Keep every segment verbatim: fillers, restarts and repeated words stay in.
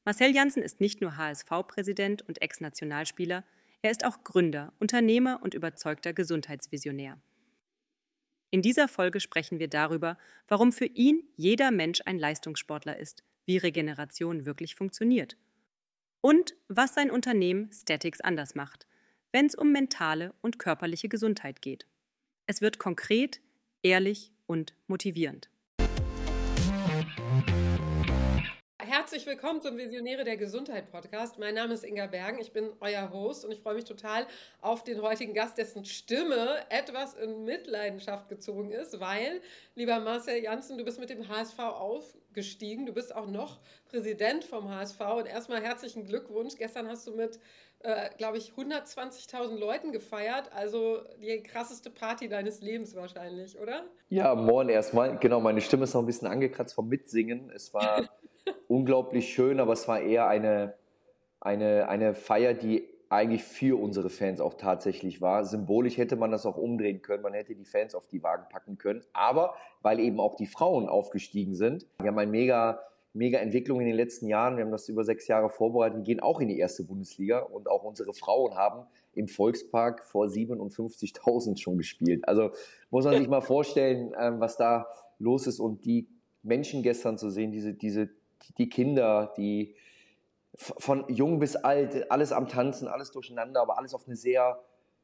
Marcel Janssen ist nicht nur H S V-Präsident und Ex-Nationalspieler, er ist auch Gründer, Unternehmer und überzeugter Gesundheitsvisionär. In dieser Folge sprechen wir darüber, warum für ihn jeder Mensch ein Leistungssportler ist, wie Regeneration wirklich funktioniert und was sein Unternehmen Statix anders macht, wenn es um mentale und körperliche Gesundheit geht. Es wird konkret, ehrlich und motivierend. Herzlich willkommen zum Visionäre der Gesundheit Podcast. Mein Name ist Inga Bergen, ich bin euer Host und ich freue mich total auf den heutigen Gast, dessen Stimme etwas in Mitleidenschaft gezogen ist, weil, lieber Marcel Janssen, du bist mit dem H S V aufgestiegen, du bist auch noch Präsident vom H S V und erstmal herzlichen Glückwunsch. Gestern hast du mit, äh, glaube ich, hundertzwanzigtausend Leuten gefeiert, also die krasseste Party deines Lebens wahrscheinlich, oder? Ja, moin erstmal. Genau, meine Stimme ist noch ein bisschen angekratzt vom Mitsingen. Es war unglaublich schön, aber es war eher eine, eine, eine Feier, die eigentlich für unsere Fans auch tatsächlich war. Symbolisch hätte man das auch umdrehen können, man hätte die Fans auf die Wagen packen können, aber weil eben auch die Frauen aufgestiegen sind, wir haben eine mega, mega Entwicklung in den letzten Jahren, wir haben das über sechs Jahre vorbereitet, wir gehen auch in die erste Bundesliga und auch unsere Frauen haben im Volkspark vor siebenundfünfzigtausend schon gespielt. Also muss man sich mal vorstellen, was da los ist und die Menschen gestern zu sehen, diese, diese die Kinder, die von jung bis alt, alles am Tanzen, alles durcheinander, aber alles auf eine sehr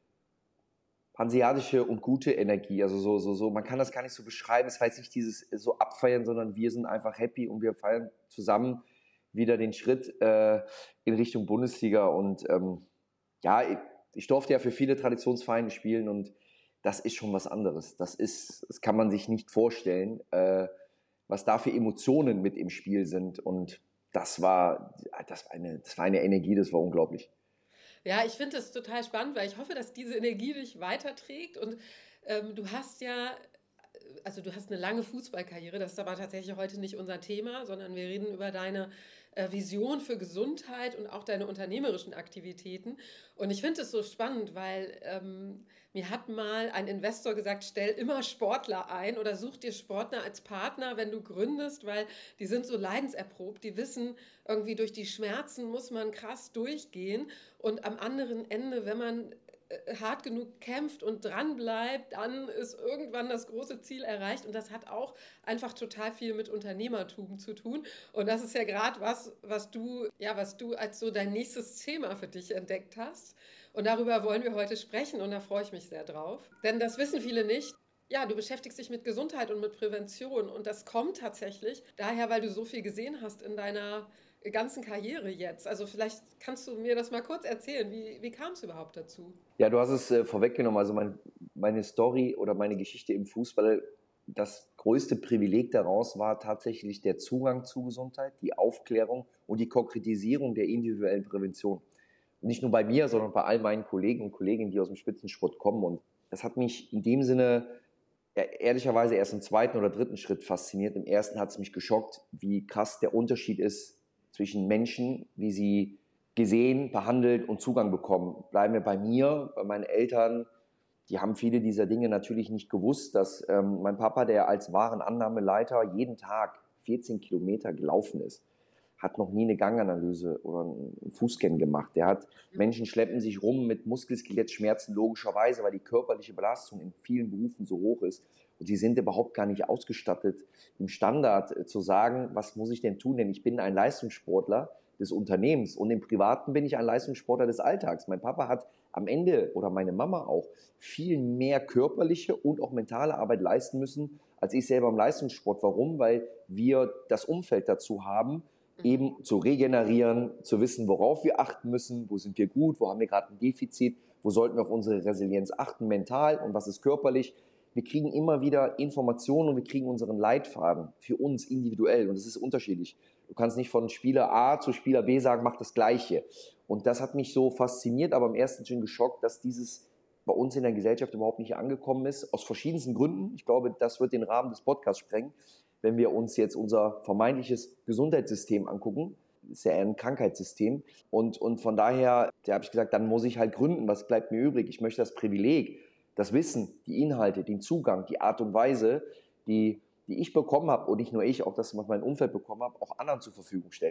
hanseatische und gute Energie. Also so, so, so, man kann das gar nicht so beschreiben. Es war jetzt nicht dieses so abfeiern, sondern wir sind einfach happy und wir feiern zusammen wieder den Schritt äh, in Richtung Bundesliga. Und ähm, ja, ich, ich durfte ja für viele Traditionsvereine spielen und das ist schon was anderes. Das ist, das kann man sich nicht vorstellen, äh, was da für Emotionen mit im Spiel sind. Und das war, das war eine, das war eine Energie, das war unglaublich. Ja, ich finde das total spannend, weil ich hoffe, dass diese Energie dich weiterträgt. Und ähm, du hast ja, also du hast eine lange Fußballkarriere, das ist aber tatsächlich heute nicht unser Thema, sondern wir reden über deine äh, Vision für Gesundheit und auch deine unternehmerischen Aktivitäten. Und ich finde es so spannend, weil ähm, mir hat mal ein Investor gesagt, stell immer Sportler ein oder such dir Sportler als Partner, wenn du gründest, weil die sind so leidenserprobt, die wissen, irgendwie durch die Schmerzen muss man krass durchgehen und am anderen Ende, wenn man hart genug kämpft und dran bleibt, dann ist irgendwann das große Ziel erreicht und das hat auch einfach total viel mit Unternehmertum zu tun und das ist ja gerade was, was du, ja, was du als so dein nächstes Thema für dich entdeckt hast und darüber wollen wir heute sprechen und da freue ich mich sehr drauf, denn das wissen viele nicht. Ja, du beschäftigst dich mit Gesundheit und mit Prävention und das kommt tatsächlich daher, weil du so viel gesehen hast in deiner ganzen Karriere jetzt. Also vielleicht kannst du mir das mal kurz erzählen. Wie, wie kam es überhaupt dazu? Ja, du hast es äh, vorweggenommen. Also mein, meine Story oder meine Geschichte im Fußball, das größte Privileg daraus war tatsächlich der Zugang zu Gesundheit, die Aufklärung und die Konkretisierung der individuellen Prävention. Und nicht nur bei mir, sondern bei all meinen Kollegen und Kolleginnen, die aus dem Spitzensport kommen. Und das hat mich in dem Sinne ja, ehrlicherweise erst im zweiten oder dritten Schritt fasziniert. Im ersten hat es mich geschockt, wie krass der Unterschied ist zwischen Menschen, wie sie gesehen, behandelt und Zugang bekommen. Bleiben wir bei mir, bei meinen Eltern, die haben viele dieser Dinge natürlich nicht gewusst, dass ähm, mein Papa, der als Warenannahmeleiter jeden Tag vierzehn Kilometer gelaufen ist, hat noch nie eine Ganganalyse oder einen Fußscan gemacht. Der hat, Menschen schleppen sich rum mit Muskel-Skelett-Schmerzen logischerweise, weil die körperliche Belastung in vielen Berufen so hoch ist. Und sie sind überhaupt gar nicht ausgestattet, im Standard zu sagen, was muss ich denn tun? Denn ich bin ein Leistungssportler des Unternehmens und im Privaten bin ich ein Leistungssportler des Alltags. Mein Papa hat am Ende oder meine Mama auch viel mehr körperliche und auch mentale Arbeit leisten müssen, als ich selber im Leistungssport. Warum? Weil wir das Umfeld dazu haben, eben zu regenerieren, zu wissen, worauf wir achten müssen, wo sind wir gut, wo haben wir gerade ein Defizit, wo sollten wir auf unsere Resilienz achten, mental und was ist körperlich. Wir kriegen immer wieder Informationen und wir kriegen unseren Leitfaden für uns individuell und das ist unterschiedlich. Du kannst nicht von Spieler A zu Spieler B sagen, mach das Gleiche. Und das hat mich so fasziniert, aber im ersten schon geschockt, dass dieses bei uns in der Gesellschaft überhaupt nicht angekommen ist, aus verschiedensten Gründen. Ich glaube, das wird den Rahmen des Podcasts sprengen. Wenn wir uns jetzt unser vermeintliches Gesundheitssystem angucken, ist ja eher ein Krankheitssystem. Und, und von daher, da habe ich gesagt, dann muss ich halt gründen. Was bleibt mir übrig? Ich möchte das Privileg, das Wissen, die Inhalte, den Zugang, die Art und Weise, die, die ich bekommen habe, und nicht nur ich, auch das, was mein Umfeld bekommen habe, auch anderen zur Verfügung stellen.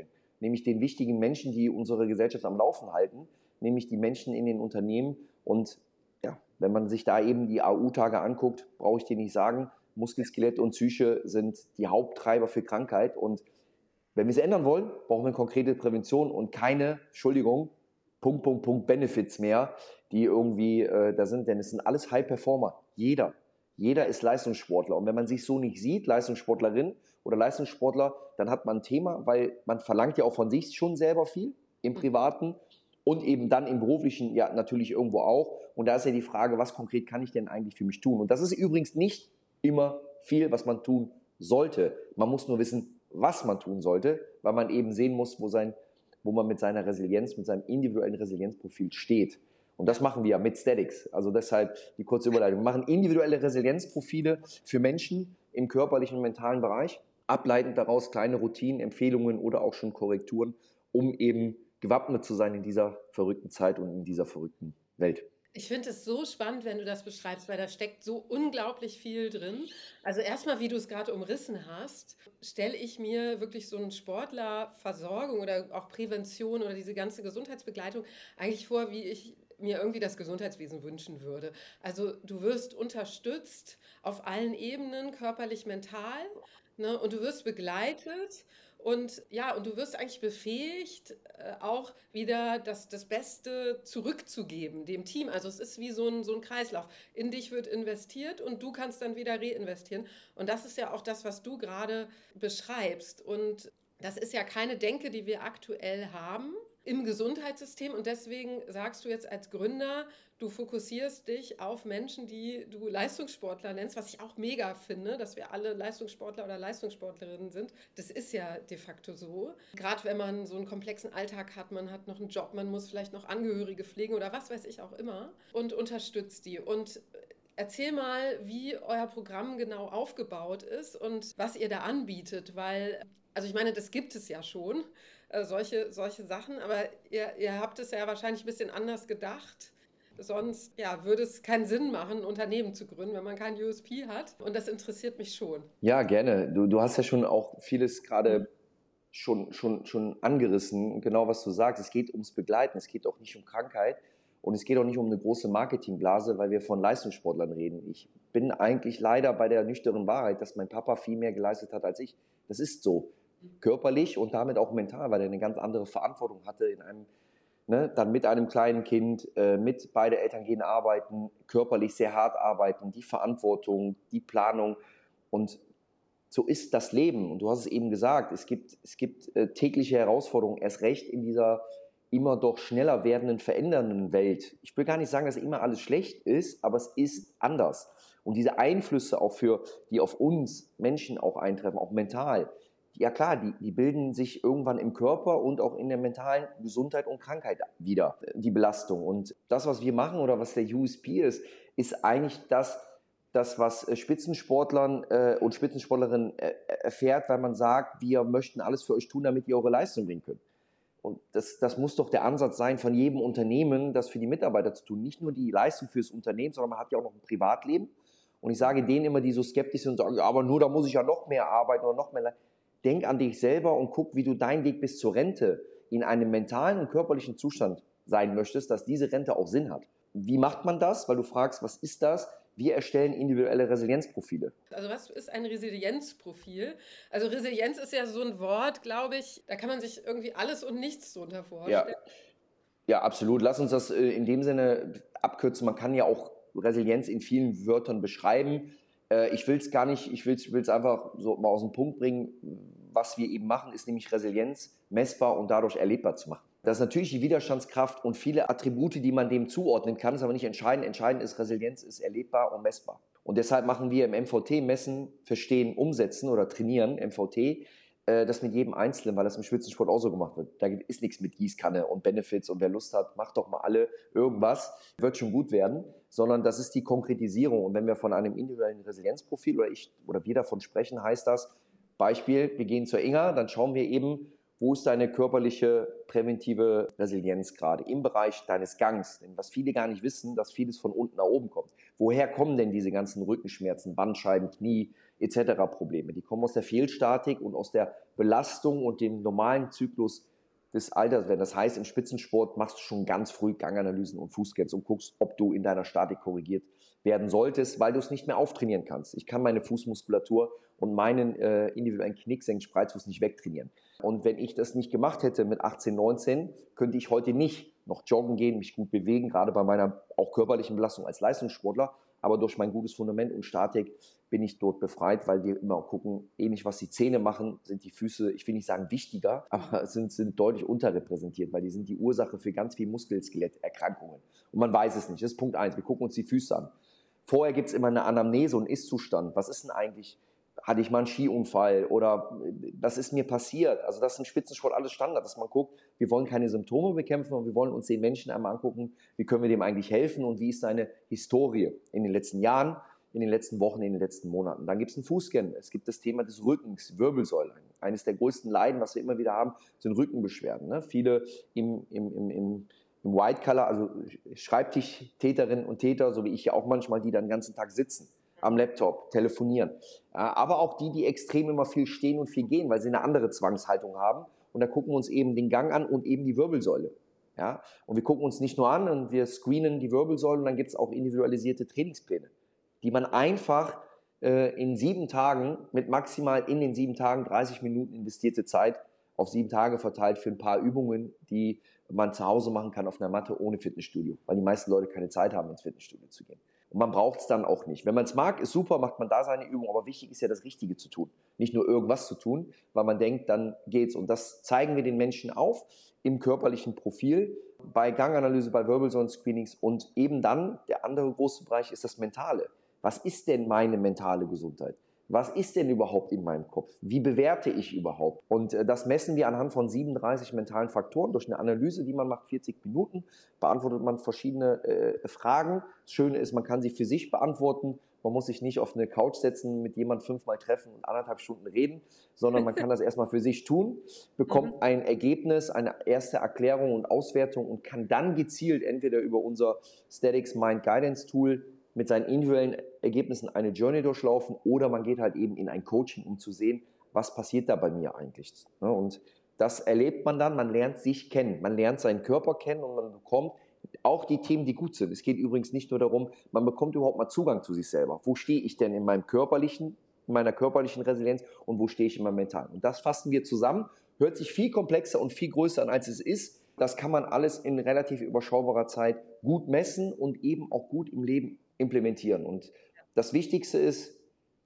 nämlich den wichtigen Menschen, die unsere Gesellschaft am Laufen halten, nämlich die Menschen in den Unternehmen. Und ja, wenn man sich da eben die A U-Tage anguckt, brauche ich dir nicht sagen, Muskel, Skelett und Psyche sind die Haupttreiber für Krankheit. Und wenn wir es ändern wollen, brauchen wir konkrete Prävention und keine, Entschuldigung, Punkt, Punkt, Punkt, Benefits mehr, die irgendwie äh, da sind. Denn es sind alles High-Performer. Jeder. Jeder ist Leistungssportler. Und wenn man sich so nicht sieht, Leistungssportlerin oder Leistungssportler, dann hat man ein Thema, weil man verlangt ja auch von sich schon selber viel im Privaten und eben dann im Beruflichen ja natürlich irgendwo auch. Und da ist ja die Frage, was konkret kann ich denn eigentlich für mich tun? Und das ist übrigens nicht immer viel, was man tun sollte. Man muss nur wissen, was man tun sollte, weil man eben sehen muss, wo, sein, wo man mit seiner Resilienz, mit seinem individuellen Resilienzprofil steht. Und das machen wir ja mit Statics. Also deshalb die kurze Überleitung. Wir machen individuelle Resilienzprofile für Menschen im körperlichen und mentalen Bereich, ableitend daraus kleine Routinen, Empfehlungen oder auch schon Korrekturen, um eben gewappnet zu sein in dieser verrückten Zeit und in dieser verrückten Welt. Ich finde es so spannend, wenn du das beschreibst, weil da steckt so unglaublich viel drin. Also erstmal, wie du es gerade umrissen hast, stelle ich mir wirklich so eine Sportlerversorgung oder auch Prävention oder diese ganze Gesundheitsbegleitung eigentlich vor, wie ich mir irgendwie das Gesundheitswesen wünschen würde. Also du wirst unterstützt auf allen Ebenen, körperlich, mental, ne? Und du wirst begleitet. Und ja, und du wirst eigentlich befähigt, äh, auch wieder das, das Beste zurückzugeben dem Team. Also es ist wie so ein, so ein Kreislauf. In dich wird investiert und du kannst dann wieder reinvestieren. Und das ist ja auch das, was du gerade beschreibst. Und das ist ja keine Denke, die wir aktuell haben im Gesundheitssystem. Und deswegen sagst du jetzt als Gründer, du fokussierst dich auf Menschen, die du Leistungssportler nennst, was ich auch mega finde, dass wir alle Leistungssportler oder Leistungssportlerinnen sind. Das ist ja de facto so. Gerade wenn man so einen komplexen Alltag hat, man hat noch einen Job, man muss vielleicht noch Angehörige pflegen oder was weiß ich auch immer und unterstützt die. Und erzähl mal, wie euer Programm genau aufgebaut ist und was ihr da anbietet, weil, also ich meine, das gibt es ja schon, äh, solche, solche Sachen, aber ihr, ihr habt es ja wahrscheinlich ein bisschen anders gedacht. Sonst ja, würde es keinen Sinn machen, ein Unternehmen zu gründen, wenn man kein U S P hat. Und das interessiert mich schon. Ja, gerne. Du, du hast ja schon auch vieles gerade schon, schon, schon angerissen. Genau, was du sagst. Es geht ums Begleiten. Es geht auch nicht um Krankheit. Und es geht auch nicht um eine große Marketingblase, weil wir von Leistungssportlern reden. Ich bin eigentlich leider bei der nüchternen Wahrheit, dass mein Papa viel mehr geleistet hat als ich. Das ist so. Körperlich und damit auch mental, weil er eine ganz andere Verantwortung hatte in einem Ne, dann mit einem kleinen Kind, äh, mit beide Eltern gehen arbeiten, körperlich sehr hart arbeiten, die Verantwortung, die Planung und so ist das Leben. Und du hast es eben gesagt, es gibt, es gibt äh, tägliche Herausforderungen, erst recht in dieser immer doch schneller werdenden, verändernden Welt. Ich will gar nicht sagen, dass immer alles schlecht ist, aber es ist anders. Und diese Einflüsse auch für, die auf uns Menschen auch eintreffen, auch mental, ja klar, die, die bilden sich irgendwann im Körper und auch in der mentalen Gesundheit und Krankheit wieder, die Belastung. Und das, was wir machen oder was der U S P ist, ist eigentlich das, das was Spitzensportlern äh, und Spitzensportlerinnen äh, erfährt, weil man sagt, wir möchten alles für euch tun, damit ihr eure Leistung bringen könnt. Und das, das muss doch der Ansatz sein von jedem Unternehmen, das für die Mitarbeiter zu tun. Nicht nur die Leistung fürs Unternehmen, sondern man hat ja auch noch ein Privatleben. Und ich sage denen immer, die so skeptisch sind und sagen, ja, aber nur da muss ich ja noch mehr arbeiten oder noch mehr leisten. Denk an dich selber und guck, wie du deinen Weg bis zur Rente in einem mentalen und körperlichen Zustand sein möchtest, dass diese Rente auch Sinn hat. Wie macht man das? Weil du fragst, was ist das? Wir erstellen individuelle Resilienzprofile. Also was ist ein Resilienzprofil? Also Resilienz ist ja so ein Wort, glaube ich, da kann man sich irgendwie alles und nichts drunter vorstellen. Ja, ja, absolut. Lass uns das in dem Sinne abkürzen. Man kann ja auch Resilienz in vielen Wörtern beschreiben. Ich will es gar nicht, ich will es einfach so mal aus dem Punkt bringen. Was wir eben machen, ist nämlich Resilienz messbar und dadurch erlebbar zu machen. Das ist natürlich die Widerstandskraft und viele Attribute, die man dem zuordnen kann, ist aber nicht entscheidend. Entscheidend ist, Resilienz ist erlebbar und messbar. Und deshalb machen wir im M V T messen, verstehen, umsetzen oder trainieren, M V T, das mit jedem Einzelnen, weil das im Spitzensport auch so gemacht wird. Da ist nichts mit Gießkanne und Benefits und wer Lust hat, macht doch mal alle irgendwas, wird schon gut werden, sondern das ist die Konkretisierung. Und wenn wir von einem individuellen Resilienzprofil oder ich oder wir davon sprechen, heißt das, Beispiel, wir gehen zur Inga, dann schauen wir eben, wo ist deine körperliche präventive Resilienz gerade im Bereich deines Gangs. Denn was viele gar nicht wissen, dass vieles von unten nach oben kommt. Woher kommen denn diese ganzen Rückenschmerzen, Bandscheiben, Knie et cetera Probleme? Die kommen aus der Fehlstatik und aus der Belastung und dem normalen Zyklus des Alters werden. Das heißt, im Spitzensport machst du schon ganz früh Ganganalysen und Fußscans und guckst, ob du in deiner Statik korrigiert werden solltest, weil du es nicht mehr auftrainieren kannst. Ich kann meine Fußmuskulatur und meinen äh, individuellen Knicksenk-Spreizfuß nicht wegtrainieren. Und wenn ich das nicht gemacht hätte mit achtzehn, neunzehn, könnte ich heute nicht noch joggen gehen, mich gut bewegen, gerade bei meiner auch körperlichen Belastung als Leistungssportler. Aber durch mein gutes Fundament und Statik bin ich dort befreit, weil wir immer gucken, ähnlich was die Zähne machen, sind die Füße, ich will nicht sagen wichtiger, aber sind, sind deutlich unterrepräsentiert, weil die sind die Ursache für ganz viele Muskel-Skelett-Erkrankungen. Und man weiß es nicht. Das ist Punkt eins. Wir gucken uns die Füße an. Vorher gibt es immer eine Anamnese und Ist-Zustand. Was ist denn eigentlich? Hatte ich mal einen Skiunfall oder was ist mir passiert? Also das ist im Spitzensport alles Standard, dass man guckt, wir wollen keine Symptome bekämpfen und wir wollen uns den Menschen einmal angucken, wie können wir dem eigentlich helfen und wie ist seine Historie in den letzten Jahren, in den letzten Wochen, in den letzten Monaten. Dann gibt es einen Fußscan, es gibt das Thema des Rückens, Wirbelsäule. Eines der größten Leiden, was wir immer wieder haben, sind Rückenbeschwerden. Ne? Viele im, im, im, im im White Collar, also Schreibtischtäterinnen und Täter, so wie ich ja auch manchmal, die dann den ganzen Tag sitzen am Laptop, telefonieren. Ja, aber auch die, die extrem immer viel stehen und viel gehen, weil sie eine andere Zwangshaltung haben. Und da gucken wir uns eben den Gang an und eben die Wirbelsäule. Ja? Und wir gucken uns nicht nur an und wir screenen die Wirbelsäule und dann gibt es auch individualisierte Trainingspläne, die man einfach äh, in sieben Tagen mit maximal in den sieben Tagen dreißig Minuten investierte Zeit auf sieben Tage verteilt für ein paar Übungen, die man zu Hause machen kann auf einer Matte ohne Fitnessstudio, weil die meisten Leute keine Zeit haben, ins Fitnessstudio zu gehen. Und man braucht es dann auch nicht. Wenn man es mag, ist super, macht man da seine Übung, aber wichtig ist ja das Richtige zu tun. Nicht nur irgendwas zu tun, weil man denkt, dann geht's. Und das zeigen wir den Menschen auf im körperlichen Profil, bei Ganganalyse, bei Wirbelsäulen-Screenings und eben dann, der andere große Bereich ist das Mentale. Was ist denn meine mentale Gesundheit? Was ist denn überhaupt in meinem Kopf? Wie bewerte ich überhaupt? Und äh, das messen wir anhand von siebenunddreißig mentalen Faktoren. Durch eine Analyse, die man macht, vierzig Minuten, beantwortet man verschiedene äh, Fragen. Das Schöne ist, man kann sie für sich beantworten. Man muss sich nicht auf eine Couch setzen, mit jemandem fünfmal treffen und anderthalb Stunden reden, sondern man kann das erstmal für sich tun, bekommt ein Ergebnis, eine erste Erklärung und Auswertung und kann dann gezielt entweder über unser Statics Mind Guidance Tool mit seinen individuellen Ergebnissen eine Journey durchlaufen oder man geht halt eben in ein Coaching, um zu sehen, was passiert da bei mir eigentlich. Und das erlebt man dann, man lernt sich kennen, man lernt seinen Körper kennen und man bekommt auch die Themen, die gut sind. Es geht übrigens nicht nur darum, man bekommt überhaupt mal Zugang zu sich selber. Wo stehe ich denn in meinem körperlichen, in meiner körperlichen Resilienz und wo stehe ich in meinem mentalen? Und das fassen wir zusammen, hört sich viel komplexer und viel größer an, als es ist. Das kann man alles in relativ überschaubarer Zeit gut messen und eben auch gut im Leben implementieren. Und das Wichtigste ist,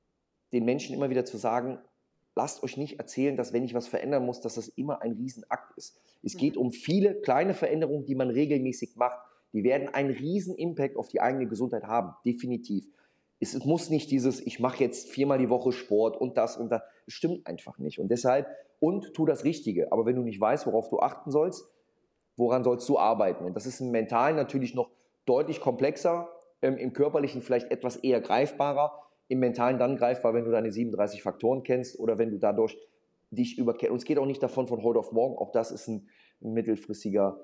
den Menschen immer wieder zu sagen, lasst euch nicht erzählen, dass wenn ich was verändern muss, dass das immer ein Riesenakt ist. Es geht um viele kleine Veränderungen, die man regelmäßig macht. Die werden einen riesen Impact auf die eigene Gesundheit haben, definitiv. Es, es muss nicht dieses, ich mache jetzt viermal die Woche Sport und das und das. Das stimmt einfach nicht. Und deshalb, und tu das Richtige. Aber wenn du nicht weißt, worauf du achten sollst, woran sollst du arbeiten? Und das ist im Mentalen natürlich noch deutlich komplexer, ähm, im Körperlichen vielleicht etwas eher greifbarer, im Mentalen dann greifbar, wenn du deine siebenunddreißig Faktoren kennst oder wenn du dadurch dich überkennst. Und es geht auch nicht davon von heute auf morgen, auch das ist ein, ein mittelfristiger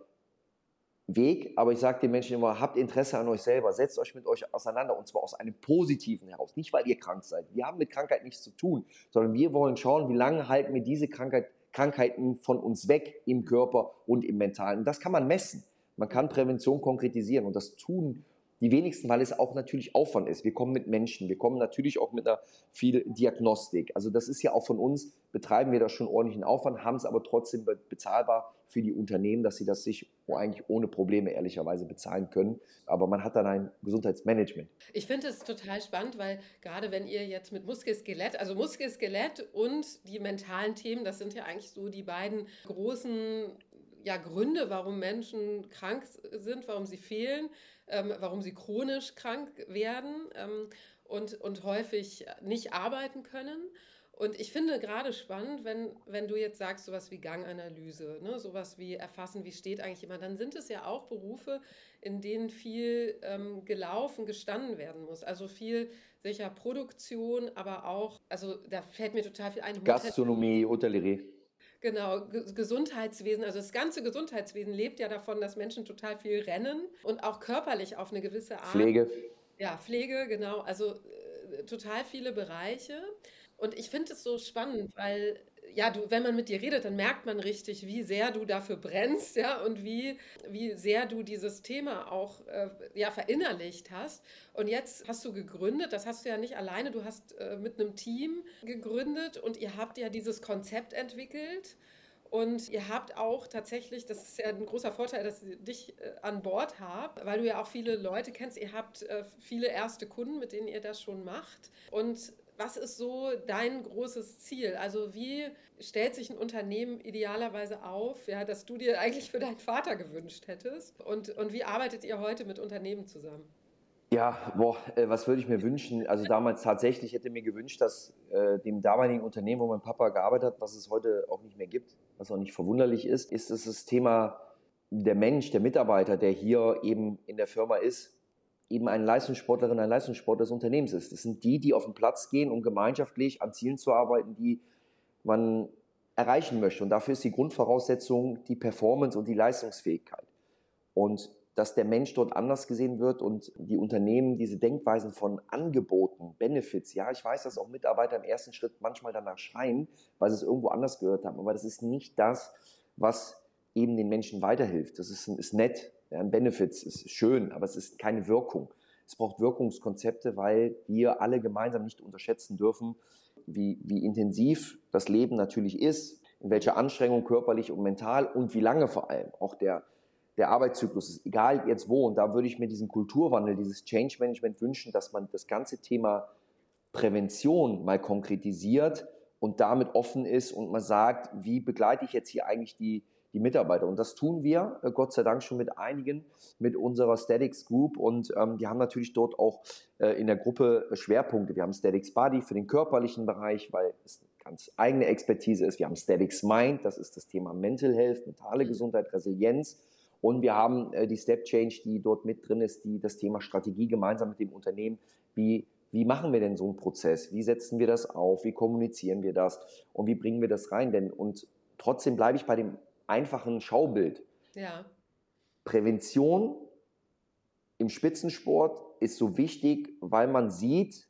Weg, aber ich sage den Menschen immer, habt Interesse an euch selber, setzt euch mit euch auseinander und zwar aus einem Positiven heraus, nicht weil ihr krank seid. Wir haben mit Krankheit nichts zu tun, sondern wir wollen schauen, wie lange halten wir diese Krankheit, Krankheiten von uns weg im Körper und im Mentalen. Und das kann man messen. Man kann Prävention konkretisieren und das tun die wenigsten, weil es auch natürlich Aufwand ist. Wir kommen mit Menschen, wir kommen natürlich auch mit einer viel Diagnostik. Also das ist ja auch von uns, betreiben wir da schon ordentlichen Aufwand, haben es aber trotzdem bezahlbar für die Unternehmen, dass sie das sich eigentlich ohne Probleme ehrlicherweise bezahlen können. Aber man hat dann ein Gesundheitsmanagement. Ich finde es total spannend, weil gerade wenn ihr jetzt mit Muskel-Skelett, also Muskel-Skelett und die mentalen Themen, das sind ja eigentlich so die beiden großen ja, Gründe, warum Menschen krank sind, warum sie fehlen, ähm, warum sie chronisch krank werden ähm, und, und häufig nicht arbeiten können. Und ich finde gerade spannend, wenn, wenn du jetzt sagst, sowas wie Ganganalyse, ne, sowas wie erfassen, wie steht eigentlich jemand, dann sind es ja auch Berufe, in denen viel ähm, gelaufen, gestanden werden muss. Also viel sicher Produktion, aber auch, also da fällt mir total viel ein. Hotel- Gastronomie, Hotellerie. Genau, Ge- Gesundheitswesen, also das ganze Gesundheitswesen lebt ja davon, dass Menschen total viel rennen und auch körperlich auf eine gewisse Art. Pflege. Ja, Pflege, genau, also äh, total viele Bereiche. Und ich finde es so spannend, weil ja, du, wenn man mit dir redet, dann merkt man richtig, wie sehr du dafür brennst, ja, und wie, wie sehr du dieses Thema auch äh, ja, verinnerlicht hast. Und jetzt hast du gegründet, das hast du ja nicht alleine, du hast äh, mit einem Team gegründet und ihr habt ja dieses Konzept entwickelt. Und ihr habt auch tatsächlich, das ist ja ein großer Vorteil, dass ihr dich äh, an Bord habt, weil du ja auch viele Leute kennst. Ihr habt äh, viele erste Kunden, mit denen ihr das schon macht. Und was ist so dein großes Ziel? Also wie stellt sich ein Unternehmen idealerweise auf, ja, das du dir eigentlich für deinen Vater gewünscht hättest? Und, und wie arbeitet ihr heute mit Unternehmen zusammen? Ja, boah, äh, was würde ich mir wünschen? Also damals tatsächlich hätte mir gewünscht, dass äh, dem damaligen Unternehmen, wo mein Papa gearbeitet hat, was es heute auch nicht mehr gibt, was auch nicht verwunderlich ist, ist es das Thema der Mensch, der Mitarbeiter, der hier eben in der Firma ist, eben eine Leistungssportlerin, ein Leistungssportler des Unternehmens ist. Das sind die, die auf den Platz gehen, um gemeinschaftlich an Zielen zu arbeiten, die man erreichen möchte. Und dafür ist die Grundvoraussetzung die Performance und die Leistungsfähigkeit. Und dass der Mensch dort anders gesehen wird und die Unternehmen diese Denkweisen von Angeboten, Benefits, ja, ich weiß, dass auch Mitarbeiter im ersten Schritt manchmal danach schreien, weil sie es irgendwo anders gehört haben, aber das ist nicht das, was eben den Menschen weiterhilft. Das ist, ist nett, ja, ein Benefits ist schön, aber es ist keine Wirkung. Es braucht Wirkungskonzepte, weil wir alle gemeinsam nicht unterschätzen dürfen, wie, wie intensiv das Leben natürlich ist, in welcher Anstrengung körperlich und mental und wie lange vor allem auch der der Arbeitszyklus ist, egal jetzt wo. Und da würde ich mir diesen Kulturwandel, dieses Change Management wünschen, dass man das ganze Thema Prävention mal konkretisiert und damit offen ist und man sagt, wie begleite ich jetzt hier eigentlich die, die Mitarbeiter? Und das tun wir, Gott sei Dank, schon mit einigen, mit unserer Statics Group. Und ähm, wir haben natürlich dort auch äh, in der Gruppe Schwerpunkte. Wir haben Statics Body für den körperlichen Bereich, weil es eine ganz eigene Expertise ist. Wir haben Statics Mind, das ist das Thema Mental Health, mentale Gesundheit, Resilienz. Und wir haben äh, die Step Change, die dort mit drin ist, die das Thema Strategie gemeinsam mit dem Unternehmen, wie, wie machen wir denn so einen Prozess? Wie setzen wir das auf? Wie kommunizieren wir das? Und wie bringen wir das rein? Denn, und trotzdem bleibe ich bei dem einfachen Schaubild. Ja. Prävention im Spitzensport ist so wichtig, weil man sieht,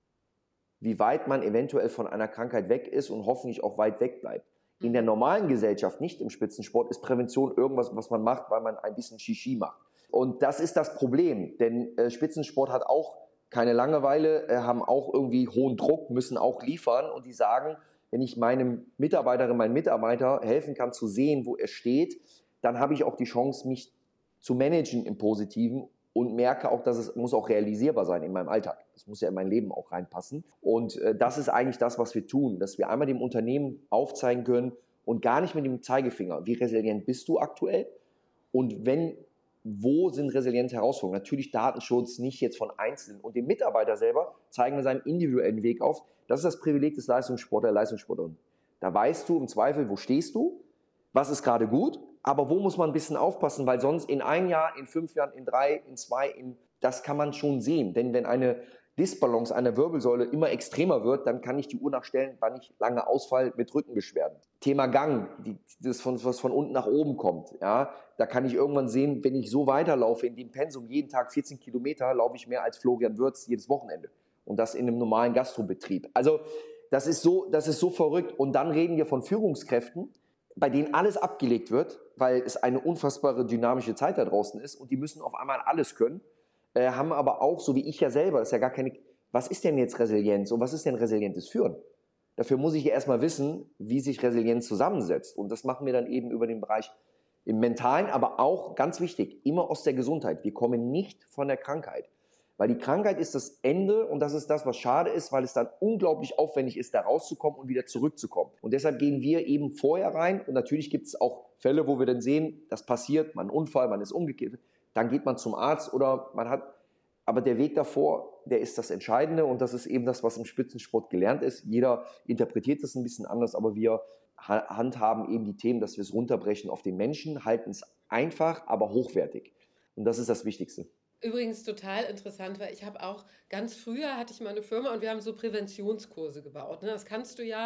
wie weit man eventuell von einer Krankheit weg ist und hoffentlich auch weit weg bleibt. In der normalen Gesellschaft, nicht im Spitzensport, ist Prävention irgendwas, was man macht, weil man ein bisschen Shishi macht. Und das ist das Problem, denn äh, Spitzensport hat auch keine Langeweile, äh, haben auch irgendwie hohen Druck, müssen auch liefern und die sagen, wenn ich meinem Mitarbeiterin, meinem Mitarbeiter helfen kann zu sehen, wo er steht, dann habe ich auch die Chance, mich zu managen im Positiven und merke auch, dass es muss auch realisierbar sein in meinem Alltag. Das muss ja in mein Leben auch reinpassen. Und äh, das ist eigentlich das, was wir tun, dass wir einmal dem Unternehmen aufzeigen können und gar nicht mit dem Zeigefinger, wie resilient bist du aktuell und wenn, wo sind resiliente Herausforderungen? Natürlich Datenschutz, nicht jetzt von Einzelnen. Und dem Mitarbeiter selber zeigen wir seinen individuellen Weg auf. Das ist das Privileg des Leistungssportlers, Leistungssportlerin. Da weißt du im Zweifel, wo stehst du, was ist gerade gut, aber wo muss man ein bisschen aufpassen, weil sonst in ein Jahr, in fünf Jahren, in drei, in zwei, in, das kann man schon sehen. Denn wenn eine Disbalance einer Wirbelsäule immer extremer wird, dann kann ich die Uhr nachstellen, wann ich lange ausfall mit Rückenbeschwerden. Thema Gang, die, das von, was von unten nach oben kommt. Ja, da kann ich irgendwann sehen, wenn ich so weiterlaufe in dem Pensum, jeden Tag vierzehn Kilometer, laufe ich mehr als Florian Würz jedes Wochenende. Und das in einem normalen Gastrobetrieb. Also das ist so, das ist so verrückt. Und dann reden wir von Führungskräften, bei denen alles abgelegt wird, weil es eine unfassbare dynamische Zeit da draußen ist und die müssen auf einmal alles können, äh, haben aber auch, so wie ich ja selber, ist ja gar keine, was ist denn jetzt Resilienz und was ist denn resilientes Führen? Dafür muss ich ja erstmal wissen, wie sich Resilienz zusammensetzt und das machen wir dann eben über den Bereich im Mentalen, aber auch, ganz wichtig, immer aus der Gesundheit. Wir kommen nicht von der Krankheit. Weil die Krankheit ist das Ende und das ist das, was schade ist, weil es dann unglaublich aufwendig ist, da rauszukommen und wieder zurückzukommen. Und deshalb gehen wir eben vorher rein und natürlich gibt es auch Fälle, wo wir dann sehen, das passiert, man einen Unfall, man ist umgekehrt, dann geht man zum Arzt oder man hat, aber der Weg davor, der ist das Entscheidende und das ist eben das, was im Spitzensport gelernt ist. Jeder interpretiert das ein bisschen anders, aber wir handhaben eben die Themen, dass wir es runterbrechen auf den Menschen, halten es einfach, aber hochwertig. Und das ist das Wichtigste. Übrigens total interessant, weil ich habe auch, ganz früher hatte ich mal eine Firma und wir haben so Präventionskurse gebaut. Ne? Das kannst du ja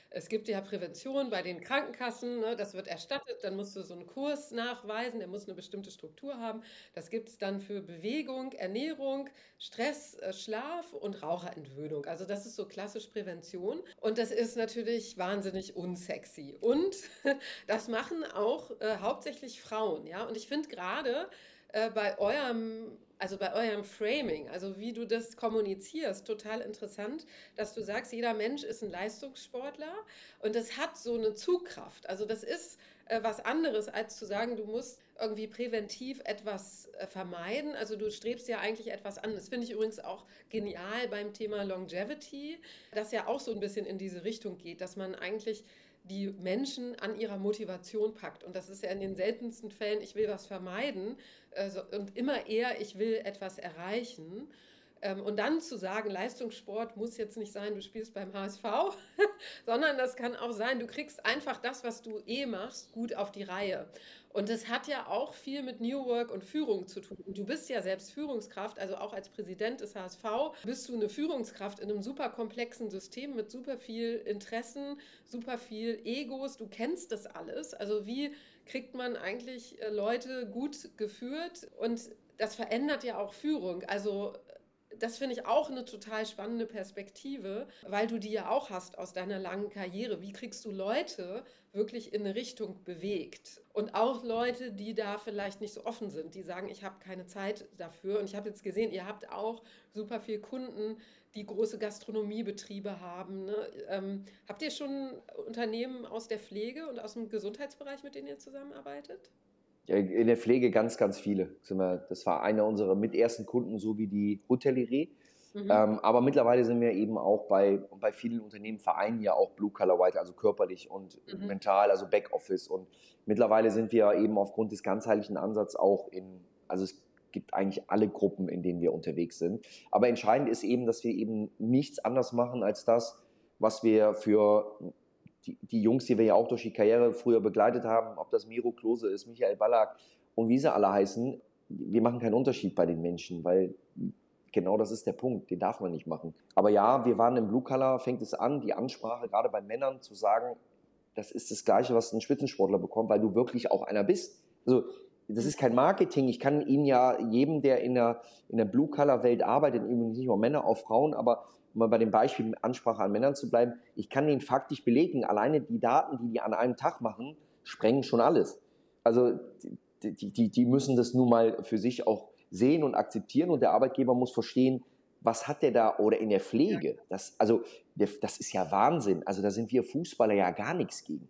Es gibt ja Prävention bei den Krankenkassen, ne, das wird erstattet, dann musst du so einen Kurs nachweisen, der muss eine bestimmte Struktur haben. Das gibt es dann für Bewegung, Ernährung, Stress, äh, Schlaf und Raucherentwöhnung. Also das ist so klassisch Prävention und das ist natürlich wahnsinnig unsexy. Und das machen auch äh, hauptsächlich Frauen, ja. Und ich finde gerade äh, bei eurem, also bei eurem Framing, also wie du das kommunizierst, total interessant, dass du sagst, jeder Mensch ist ein Leistungssportler und das hat so eine Zugkraft. Also das ist äh, was anderes, als zu sagen, du musst irgendwie präventiv etwas äh, vermeiden. Also du strebst ja eigentlich etwas an. Das finde ich übrigens auch genial beim Thema Longevity, das ja auch so ein bisschen in diese Richtung geht, dass man eigentlich die Menschen an ihrer Motivation packt. Und das ist ja in den seltensten Fällen, ich will was vermeiden äh, so, und immer eher, ich will etwas erreichen. Ähm, und dann zu sagen, Leistungssport muss jetzt nicht sein, du spielst beim H S V, sondern das kann auch sein, du kriegst einfach das, was du eh machst, gut auf die Reihe. Und das hat ja auch viel mit New Work und Führung zu tun. Und du bist ja selbst Führungskraft, also auch als Präsident des H S V bist du eine Führungskraft in einem super komplexen System mit super viel Interessen, super viel Egos. Du kennst das alles. Also wie kriegt man eigentlich äh, Leute gut geführt? Und das verändert ja auch Führung. Also das finde ich auch eine total spannende Perspektive, weil du die ja auch hast aus deiner langen Karriere. Wie kriegst du Leute wirklich in eine Richtung bewegt? Und auch Leute, die da vielleicht nicht so offen sind, die sagen, ich habe keine Zeit dafür. Und ich habe jetzt gesehen, ihr habt auch super viel Kunden, die große Gastronomiebetriebe haben. Ne? Ähm, habt ihr schon Unternehmen aus der Pflege und aus dem Gesundheitsbereich, mit denen ihr zusammenarbeitet? In der Pflege ganz, ganz viele. Das war einer unserer mit ersten Kunden, so wie die Hotellerie. Mhm. Ähm, aber mittlerweile sind wir eben auch bei, bei vielen Unternehmen vereinen ja auch Blue Collar White, also körperlich und Mhm. mental, also Backoffice. Und mittlerweile sind wir eben aufgrund des ganzheitlichen Ansatzes auch in, also es gibt eigentlich alle Gruppen, in denen wir unterwegs sind. Aber entscheidend ist eben, dass wir eben nichts anders machen als das, was wir für die, die Jungs, die wir ja auch durch die Karriere früher begleitet haben, ob das Miro Klose ist, Michael Ballack und wie sie alle heißen, wir machen keinen Unterschied bei den Menschen, weil genau das ist der Punkt, den darf man nicht machen. Aber ja, wir waren im Blue Collar, fängt es an, die Ansprache gerade bei Männern zu sagen, das ist das Gleiche, was ein Spitzensportler bekommt, weil du wirklich auch einer bist. Also das ist kein Marketing. Ich kann Ihnen ja jedem, der in der, in der Blue Collar Welt arbeitet, übrigens nicht nur Männer, auch Frauen, aber um mal bei dem Beispiel Ansprache an Männern zu bleiben, ich kann den faktisch belegen, alleine die Daten, die die an einem Tag machen, sprengen schon alles. Also die, die, die müssen das nun mal für sich auch sehen und akzeptieren und der Arbeitgeber muss verstehen, was hat der da, oder in der Pflege, das, also das ist ja Wahnsinn, also da sind wir Fußballer ja gar nichts gegen.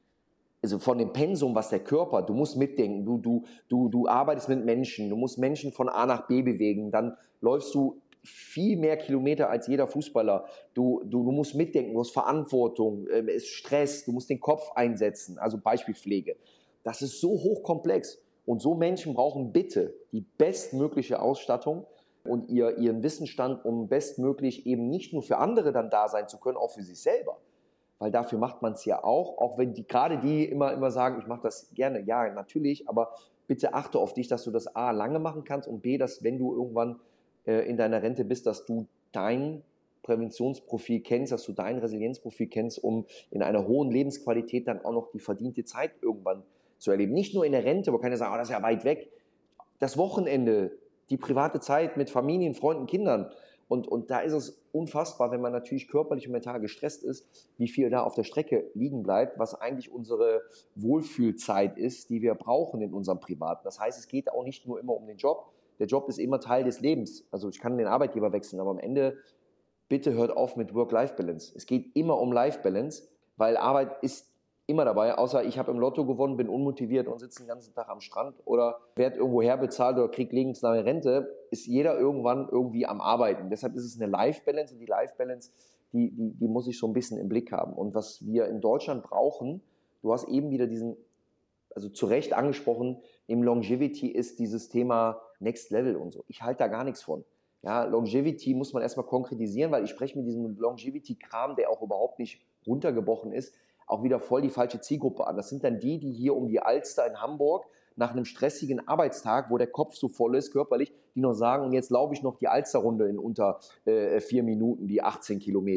Also von dem Pensum, was der Körper, du musst mitdenken, du, du, du, du arbeitest mit Menschen, du musst Menschen von A nach B bewegen, dann läufst du viel mehr Kilometer als jeder Fußballer. Du, du, du musst mitdenken, du hast Verantwortung, es ist Stress, du musst den Kopf einsetzen, also Beispiel Pflege. Das ist so hochkomplex und so Menschen brauchen bitte die bestmögliche Ausstattung und ihr, ihren Wissensstand, um bestmöglich eben nicht nur für andere dann da sein zu können, auch für sich selber. Weil dafür macht man es ja auch, auch wenn die gerade die immer, immer sagen, ich mache das gerne, ja, natürlich, aber bitte achte auf dich, dass du das A, lange machen kannst und B, dass wenn du irgendwann äh, in deiner Rente bist, dass du dein Präventionsprofil kennst, dass du dein Resilienzprofil kennst, um in einer hohen Lebensqualität dann auch noch die verdiente Zeit irgendwann zu erleben. Nicht nur in der Rente, wo keiner sagt, oh, das ist ja weit weg. Das Wochenende, die private Zeit mit Familien, Freunden, Kindern. Und, und da ist es unfassbar, wenn man natürlich körperlich und mental gestresst ist, wie viel da auf der Strecke liegen bleibt, was eigentlich unsere Wohlfühlzeit ist, die wir brauchen in unserem Privaten. Das heißt, es geht auch nicht nur immer um den Job. Der Job ist immer Teil des Lebens. Also ich kann den Arbeitgeber wechseln, aber am Ende, bitte hört auf mit Work-Life-Balance. Es geht immer um Life-Balance, weil Arbeit ist immer dabei, außer ich habe im Lotto gewonnen, bin unmotiviert und sitze den ganzen Tag am Strand oder werde irgendwo herbezahlt oder kriege lebenslange Rente, ist jeder irgendwann irgendwie am Arbeiten. Deshalb ist es eine Life-Balance und die Life-Balance, die, die, die muss ich so ein bisschen im Blick haben. Und was wir in Deutschland brauchen, du hast eben wieder diesen, also zu Recht angesprochen, im Longevity ist dieses Thema Next Level und so. Ich halte da gar nichts von. Ja, Longevity muss man erstmal konkretisieren, weil ich spreche mit diesem Longevity-Kram, der auch überhaupt nicht runtergebrochen ist, auch wieder voll die falsche Zielgruppe an. Das sind dann die, die hier um die Alster in Hamburg nach einem stressigen Arbeitstag, wo der Kopf so voll ist, körperlich, die noch sagen, und jetzt laufe ich noch die Alsterrunde in unter äh, vier Minuten, die achtzehn Kilometer.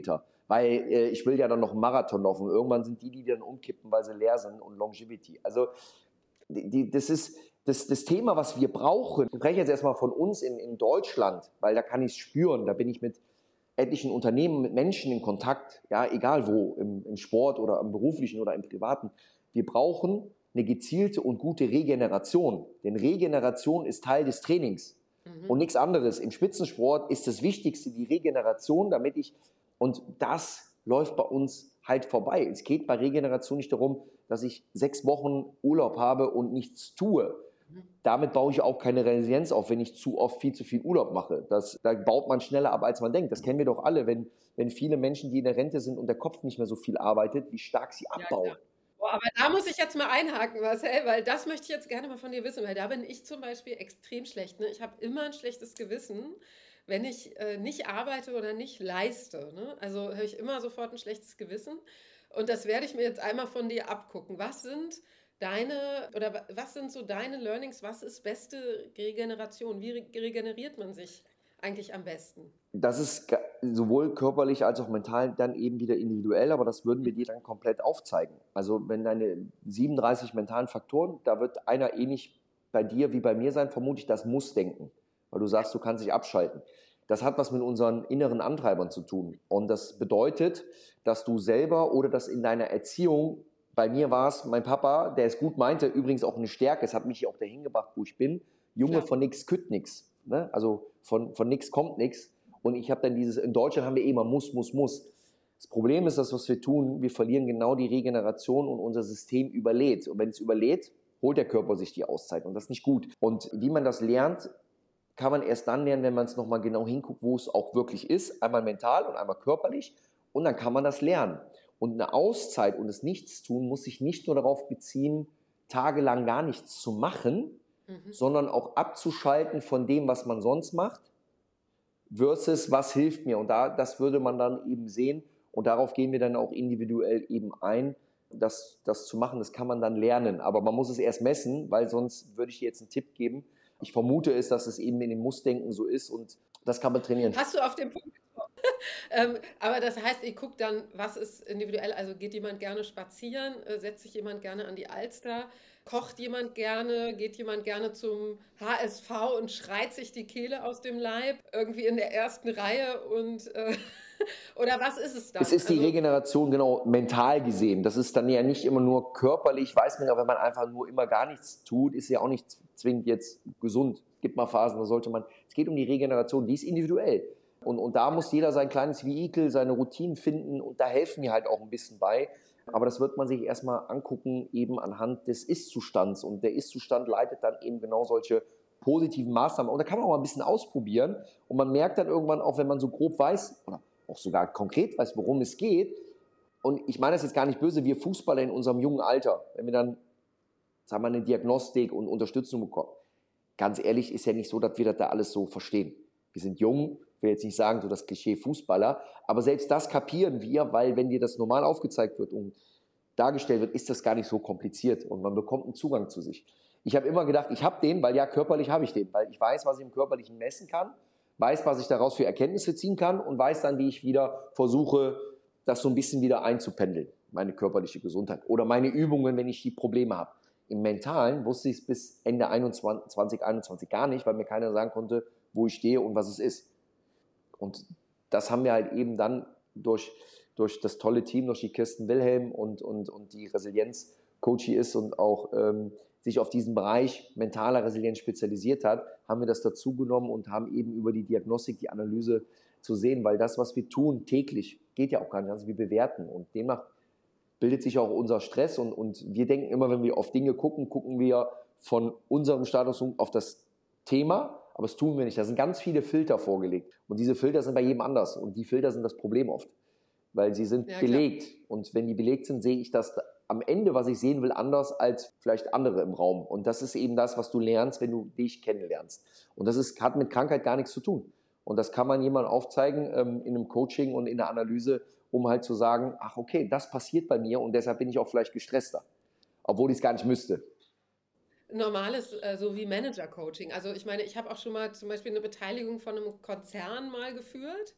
weil äh, ich will ja dann noch einen Marathon laufen. Irgendwann sind die, die dann umkippen, weil sie leer sind und Longevity. Also die, die, das ist das, das Thema, was wir brauchen. Ich spreche jetzt erstmal von uns in, in Deutschland, weil da kann ich es spüren. Da bin ich mit etlichen Unternehmen, mit Menschen in Kontakt, ja, egal wo, im, im Sport oder im beruflichen oder im privaten. Wir brauchen eine gezielte und gute Regeneration. Denn Regeneration ist Teil des Trainings mhm. und nichts anderes. Im Spitzensport ist das Wichtigste die Regeneration, damit ich, und das läuft bei uns halt vorbei. Es geht bei Regeneration nicht darum, dass ich sechs Wochen Urlaub habe und nichts tue. Mhm. Damit baue ich auch keine Resilienz auf, wenn ich zu oft viel zu viel Urlaub mache. Das, da baut man schneller ab, als man denkt. Das kennen wir doch alle, wenn, wenn viele Menschen, die in der Rente sind und der Kopf nicht mehr so viel arbeitet, wie stark sie abbauen. Ja, Boah, aber da muss ich jetzt mal einhaken, Marcel, weil das möchte ich jetzt gerne mal von dir wissen, weil da bin ich zum Beispiel extrem schlecht. Ne? Ich habe immer ein schlechtes Gewissen, wenn ich äh, nicht arbeite oder nicht leiste. Ne? Also höre ich immer sofort ein schlechtes Gewissen. Und das werde ich mir jetzt einmal von dir abgucken. Was sind deine, oder was sind so deine Learnings? Was ist beste Regeneration? Wie regeneriert man sich eigentlich am besten? Das ist sowohl körperlich als auch mental dann eben wieder individuell, aber das würden wir dir dann komplett aufzeigen. Also wenn deine siebenunddreißig mentalen Faktoren, da wird einer ähnlich bei dir wie bei mir sein, vermutlich das Muss-Denken, weil du sagst, du kannst dich abschalten. Das hat was mit unseren inneren Antreibern zu tun. Und das bedeutet, dass du selber oder dass in deiner Erziehung, bei mir war es mein Papa, der es gut meinte, übrigens auch eine Stärke, es hat mich auch dahin gebracht, wo ich bin, Junge, Klar. von nix kütt nix. Ne? Also von, von nix kommt nix. Und ich habe dann dieses, in Deutschland haben wir eh immer muss, muss, muss. Das Problem ist, das, was wir tun, wir verlieren genau die Regeneration und unser System überlädt. Und wenn es überlädt, holt der Körper sich die Auszeit und das ist nicht gut. Und wie man das lernt, kann man erst dann lernen, wenn man es nochmal genau hinguckt, wo es auch wirklich ist. Einmal mental und einmal körperlich. Und dann kann man das lernen. Und eine Auszeit und das Nichtstun muss sich nicht nur darauf beziehen, tagelang gar nichts zu machen, mhm. sondern auch abzuschalten von dem, was man sonst macht, versus was hilft mir. Und da, das würde man dann eben sehen. Und darauf gehen wir dann auch individuell eben ein, das, das zu machen. Das kann man dann lernen. Aber man muss es erst messen, weil sonst würde ich dir jetzt einen Tipp geben. Ich vermute es, dass es eben in dem Mussdenken so ist und das kann man trainieren. Hast du auf den Punkt gekommen? ähm, aber das heißt, ihr guckt dann, was ist individuell, also geht jemand gerne spazieren, äh, setzt sich jemand gerne an die Alster, kocht jemand gerne, geht jemand gerne zum H S V und schreit sich die Kehle aus dem Leib, irgendwie in der ersten Reihe und äh, oder was ist es dann? Es ist die also, Regeneration, genau, mental gesehen. Das ist dann ja nicht immer nur körperlich, weiß man ja, wenn man einfach nur immer gar nichts tut, ist ja auch nicht zwingend jetzt gesund. Es gibt mal Phasen, da sollte man, es geht um die Regeneration, die ist individuell. Und, und da muss jeder sein kleines Vehikel, seine Routinen finden und da helfen wir halt auch ein bisschen bei. Aber das wird man sich erstmal angucken, eben anhand des Ist-Zustands. Und der Ist-Zustand leitet dann eben genau solche positiven Maßnahmen. Und da kann man auch mal ein bisschen ausprobieren. Und man merkt dann irgendwann, auch wenn man so grob weiß, oder auch sogar konkret weiß, worum es geht. Und ich meine das jetzt gar nicht böse, wir Fußballer in unserem jungen Alter, wenn wir dann, sagen wir, eine Diagnostik und Unterstützung bekommen. Ganz ehrlich, ist ja nicht so, dass wir das da alles so verstehen. Wir sind jung, ich will jetzt nicht sagen, so das Klischee Fußballer, aber selbst das kapieren wir, weil wenn dir das normal aufgezeigt wird und dargestellt wird, ist das gar nicht so kompliziert und man bekommt einen Zugang zu sich. Ich habe immer gedacht, ich habe den, weil ja, körperlich habe ich den, weil ich weiß, was ich im Körperlichen messen kann, weiß, was ich daraus für Erkenntnisse ziehen kann und weiß dann, wie ich wieder versuche, das so ein bisschen wieder einzupendeln, meine körperliche Gesundheit oder meine Übungen, wenn ich die Probleme habe. Im Mentalen wusste ich es bis Ende zwanzig einundzwanzig gar nicht, weil mir keiner sagen konnte, wo ich stehe und was es ist. Und das haben wir halt eben dann durch, durch das tolle Team, durch die Kirsten Wilhelm und, und, und die Resilienz-Coach hier ist und auch ähm, sich auf diesen Bereich mentaler Resilienz spezialisiert hat, haben wir das dazu genommen und haben eben über die Diagnostik, die Analyse zu sehen, weil das, was wir tun täglich, geht ja auch gar nicht, also wir bewerten und demnach bildet sich auch unser Stress und, und wir denken immer, wenn wir auf Dinge gucken, gucken wir von unserem Status auf das Thema, aber das tun wir nicht. Da sind ganz viele Filter vorgelegt und diese Filter sind bei jedem anders und die Filter sind das Problem oft, weil sie sind ja, belegt klar. Und wenn die belegt sind, sehe ich das am Ende, was ich sehen will, anders als vielleicht andere im Raum und das ist eben das, was du lernst, wenn du dich kennenlernst und das ist, hat mit Krankheit gar nichts zu tun und das kann man jemandem aufzeigen ähm, in einem Coaching und in der Analyse, um halt zu sagen, ach okay, das passiert bei mir und deshalb bin ich auch vielleicht gestresster, obwohl ich es gar nicht müsste. Normales, äh, so wie Manager-Coaching. Also ich meine, ich habe auch schon mal zum Beispiel eine Beteiligung von einem Konzern mal geführt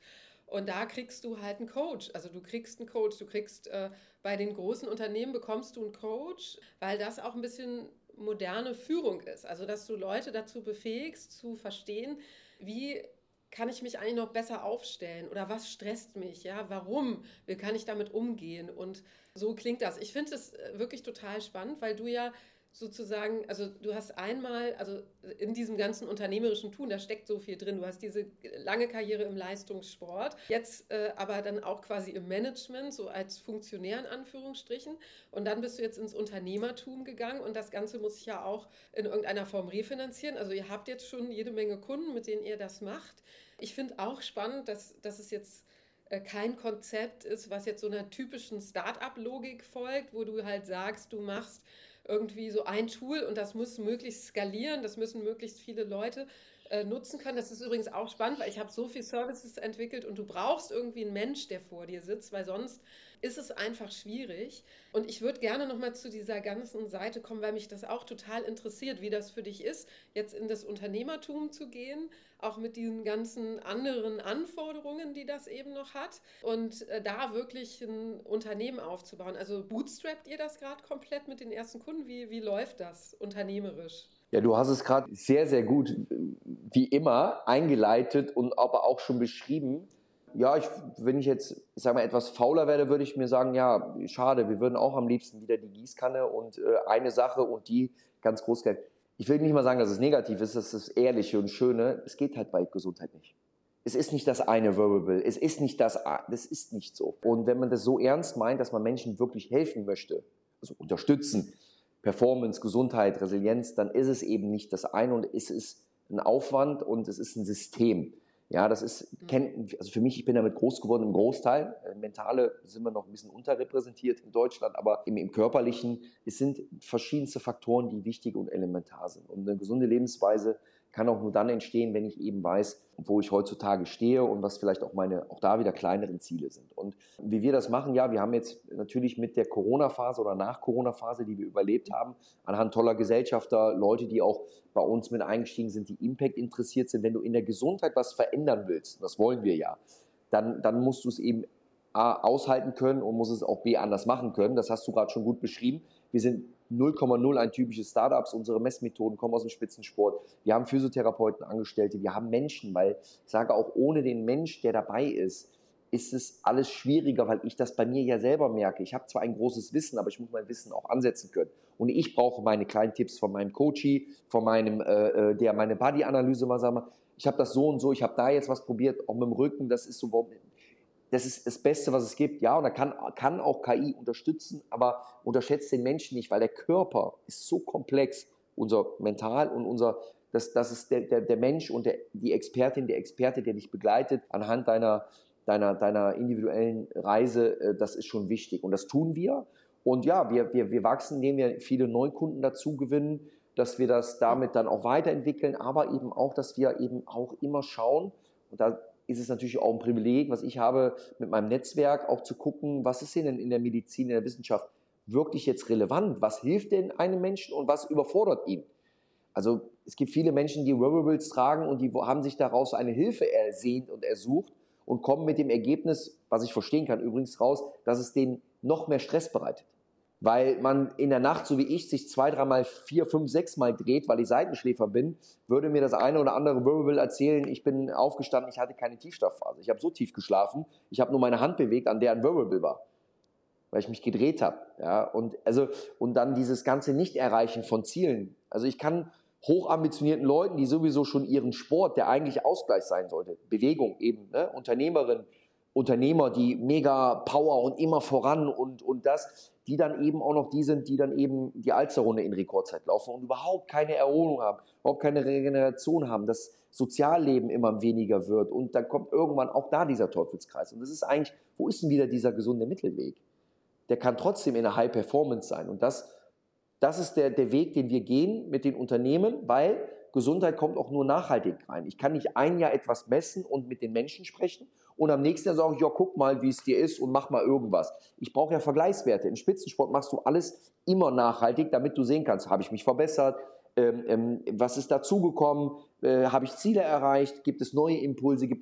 Und da kriegst du halt einen Coach. Also du kriegst einen Coach, du kriegst äh, bei den großen Unternehmen bekommst du einen Coach, weil das auch ein bisschen moderne Führung ist. Also dass du Leute dazu befähigst, zu verstehen, wie kann ich mich eigentlich noch besser aufstellen oder was stresst mich, ja, warum, wie kann ich damit umgehen und so klingt das. Ich finde es wirklich total spannend, weil du ja sozusagen, also du hast einmal, also in diesem ganzen unternehmerischen Tun, da steckt so viel drin. Du hast diese lange Karriere im Leistungssport, jetzt äh, aber dann auch quasi im Management, so als Funktionär in Anführungsstrichen. Und dann bist du jetzt ins Unternehmertum gegangen und das Ganze muss sich ja auch in irgendeiner Form refinanzieren. Also ihr habt jetzt schon jede Menge Kunden, mit denen ihr das macht. Ich finde auch spannend, dass, dass es jetzt äh, kein Konzept ist, was jetzt so einer typischen Start-up-Logik folgt, wo du halt sagst, du machst irgendwie so ein Tool und das muss möglichst skalieren, das müssen möglichst viele Leute äh, nutzen können. Das ist übrigens auch spannend, weil ich habe so viele Services entwickelt und du brauchst irgendwie einen Mensch, der vor dir sitzt, weil sonst ist es einfach schwierig. Und ich würde gerne nochmal zu dieser ganzen Seite kommen, weil mich das auch total interessiert, wie das für dich ist, jetzt in das Unternehmertum zu gehen, auch mit diesen ganzen anderen Anforderungen, die das eben noch hat und äh, da wirklich ein Unternehmen aufzubauen. Also bootstrappt ihr das gerade komplett mit den ersten Kunden? Wie, wie läuft das unternehmerisch? Ja, du hast es gerade sehr, sehr gut, wie immer, eingeleitet und aber auch schon beschrieben. Ja, ich, wenn ich jetzt, ich sag mal, etwas fauler werde, würde ich mir sagen, ja, schade, wir würden auch am liebsten wieder die Gießkanne und äh, eine Sache und die ganz groß. Ich will nicht mal sagen, dass es negativ ist, das ist das Ehrliche und Schöne. Es geht halt bei Gesundheit nicht. Es ist nicht das eine Verbal, es ist nicht das, das ist nicht so. Und wenn man das so ernst meint, dass man Menschen wirklich helfen möchte, also unterstützen, Performance, Gesundheit, Resilienz, dann ist es eben nicht das eine und es ist ein Aufwand und es ist ein System. Ja, das ist, also für mich, ich bin damit groß geworden im Großteil. Mentale sind wir noch ein bisschen unterrepräsentiert in Deutschland, aber im, im Körperlichen, es sind verschiedenste Faktoren, die wichtig und elementar sind. Und eine gesunde Lebensweise kann auch nur dann entstehen, wenn ich eben weiß, wo ich heutzutage stehe und was vielleicht auch meine, auch da wieder kleineren Ziele sind. Und wie wir das machen, ja, wir haben jetzt natürlich mit der Corona-Phase oder Nach-Corona-Phase, die wir überlebt haben, anhand toller Gesellschafter, Leute, die auch bei uns mit eingestiegen sind, die Impact interessiert sind. Wenn du in der Gesundheit was verändern willst, das wollen wir ja, dann, dann musst du es eben A, aushalten können und musst es auch B, anders machen können. Das hast du gerade schon gut beschrieben. Wir sind null Komma null ein typisches Startups. Unsere Messmethoden kommen aus dem Spitzensport. Wir haben Physiotherapeuten, Angestellte, wir haben Menschen, weil ich sage, auch ohne den Mensch, der dabei ist, ist es alles schwieriger, weil ich das bei mir ja selber merke. Ich habe zwar ein großes Wissen, aber ich muss mein Wissen auch ansetzen können. Und ich brauche meine kleinen Tipps von meinem Coachie, von meinem, äh, der meine Body-Analyse mal sagt, ich habe das so und so, ich habe da jetzt was probiert, auch mit dem Rücken, das ist so, das ist das Beste, was es gibt. Ja, und da kann, kann auch K I unterstützen, aber unterschätzt den Menschen nicht, weil der Körper ist so komplex, unser Mental und unser, das, das ist der, der, der Mensch und der, die Expertin, der Experte, der dich begleitet anhand deiner, deiner, deiner individuellen Reise, das ist schon wichtig. Und das tun wir. Und ja, wir, wir, wir wachsen, indem wir viele Neukunden dazu gewinnen, dass wir das damit dann auch weiterentwickeln, aber eben auch, dass wir eben auch immer schauen, und da ist es natürlich auch ein Privileg, was ich habe, mit meinem Netzwerk auch zu gucken, was ist denn in der Medizin, in der Wissenschaft wirklich jetzt relevant? Was hilft denn einem Menschen und was überfordert ihn? Also es gibt viele Menschen, die Wearables tragen und die haben sich daraus eine Hilfe ersehnt und ersucht und kommen mit dem Ergebnis, was ich verstehen kann, übrigens raus, dass es denen noch mehr Stress bereitet. Weil man in der Nacht, so wie ich, sich zwei, dreimal, vier, fünf, sechs Mal dreht, weil ich Seitenschläfer bin, würde mir das eine oder andere Wearable erzählen, ich bin aufgestanden, ich hatte keine Tiefschlafphase. Ich habe so tief geschlafen, ich habe nur meine Hand bewegt, an der ein Wearable war, weil ich mich gedreht habe. Ja? Und, also, und dann dieses ganze Nicht-Erreichen von Zielen. Also ich kann hochambitionierten Leuten, die sowieso schon ihren Sport, der eigentlich Ausgleich sein sollte, Bewegung eben, ne? Unternehmerin, Unternehmer, die mega Power und immer voran und, und das, die dann eben auch noch die sind, die dann eben die Alsterrunde in Rekordzeit laufen und überhaupt keine Erholung haben, überhaupt keine Regeneration haben, das Sozialleben immer weniger wird und dann kommt irgendwann auch da dieser Teufelskreis. Und das ist eigentlich, wo ist denn wieder dieser gesunde Mittelweg? Der kann trotzdem in der High Performance sein und das, das ist der, der Weg, den wir gehen mit den Unternehmen, weil Gesundheit kommt auch nur nachhaltig rein. Ich kann nicht ein Jahr etwas messen und mit den Menschen sprechen und am nächsten Jahr sage ich, ja, guck mal, wie es dir ist und mach mal irgendwas. Ich brauche ja Vergleichswerte. Im Spitzensport machst du alles immer nachhaltig, damit du sehen kannst, habe ich mich verbessert, ähm, ähm, was ist dazugekommen, äh, habe ich Ziele erreicht, gibt es neue Impulse, gibt es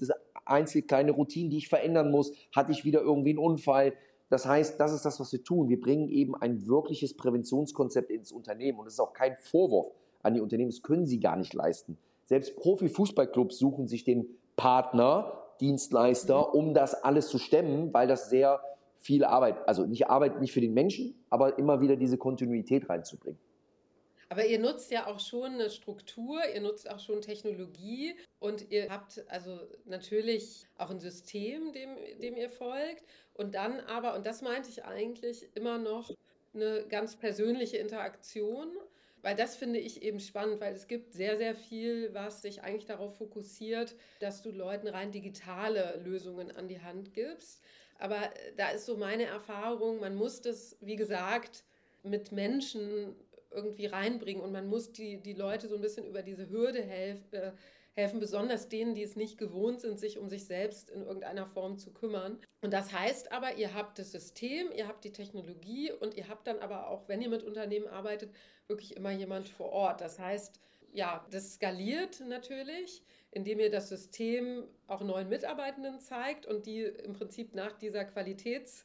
einzelne kleine Routinen, die ich verändern muss? Hatte ich wieder irgendwie einen Unfall? Das heißt, das ist das, was wir tun. Wir bringen eben ein wirkliches Präventionskonzept ins Unternehmen. Und das ist auch kein Vorwurf an die Unternehmen. Das können sie gar nicht leisten. Selbst Profi-Fußballclubs suchen sich den Partner, Dienstleister, um das alles zu stemmen, weil das sehr viel Arbeit, also nicht Arbeit nicht für den Menschen, aber immer wieder diese Kontinuität reinzubringen. Aber ihr nutzt ja auch schon eine Struktur, ihr nutzt auch schon Technologie und ihr habt also natürlich auch ein System, dem, dem ihr folgt und dann aber, und das meinte ich eigentlich, immer noch eine ganz persönliche Interaktion, weil das finde ich eben spannend, weil es gibt sehr, sehr viel, was sich eigentlich darauf fokussiert, dass du Leuten rein digitale Lösungen an die Hand gibst. Aber da ist so meine Erfahrung, man muss das, wie gesagt, mit Menschen irgendwie reinbringen und man muss die, die Leute so ein bisschen über diese Hürde helf, äh, helfen, besonders denen, die es nicht gewohnt sind, sich um sich selbst in irgendeiner Form zu kümmern. Und das heißt aber, ihr habt das System, ihr habt die Technologie und ihr habt dann aber auch, wenn ihr mit Unternehmen arbeitet, wirklich immer jemand vor Ort. Das heißt, ja, das skaliert natürlich, indem ihr das System auch neuen Mitarbeitenden zeigt und die im Prinzip nach dieser Qualitäts-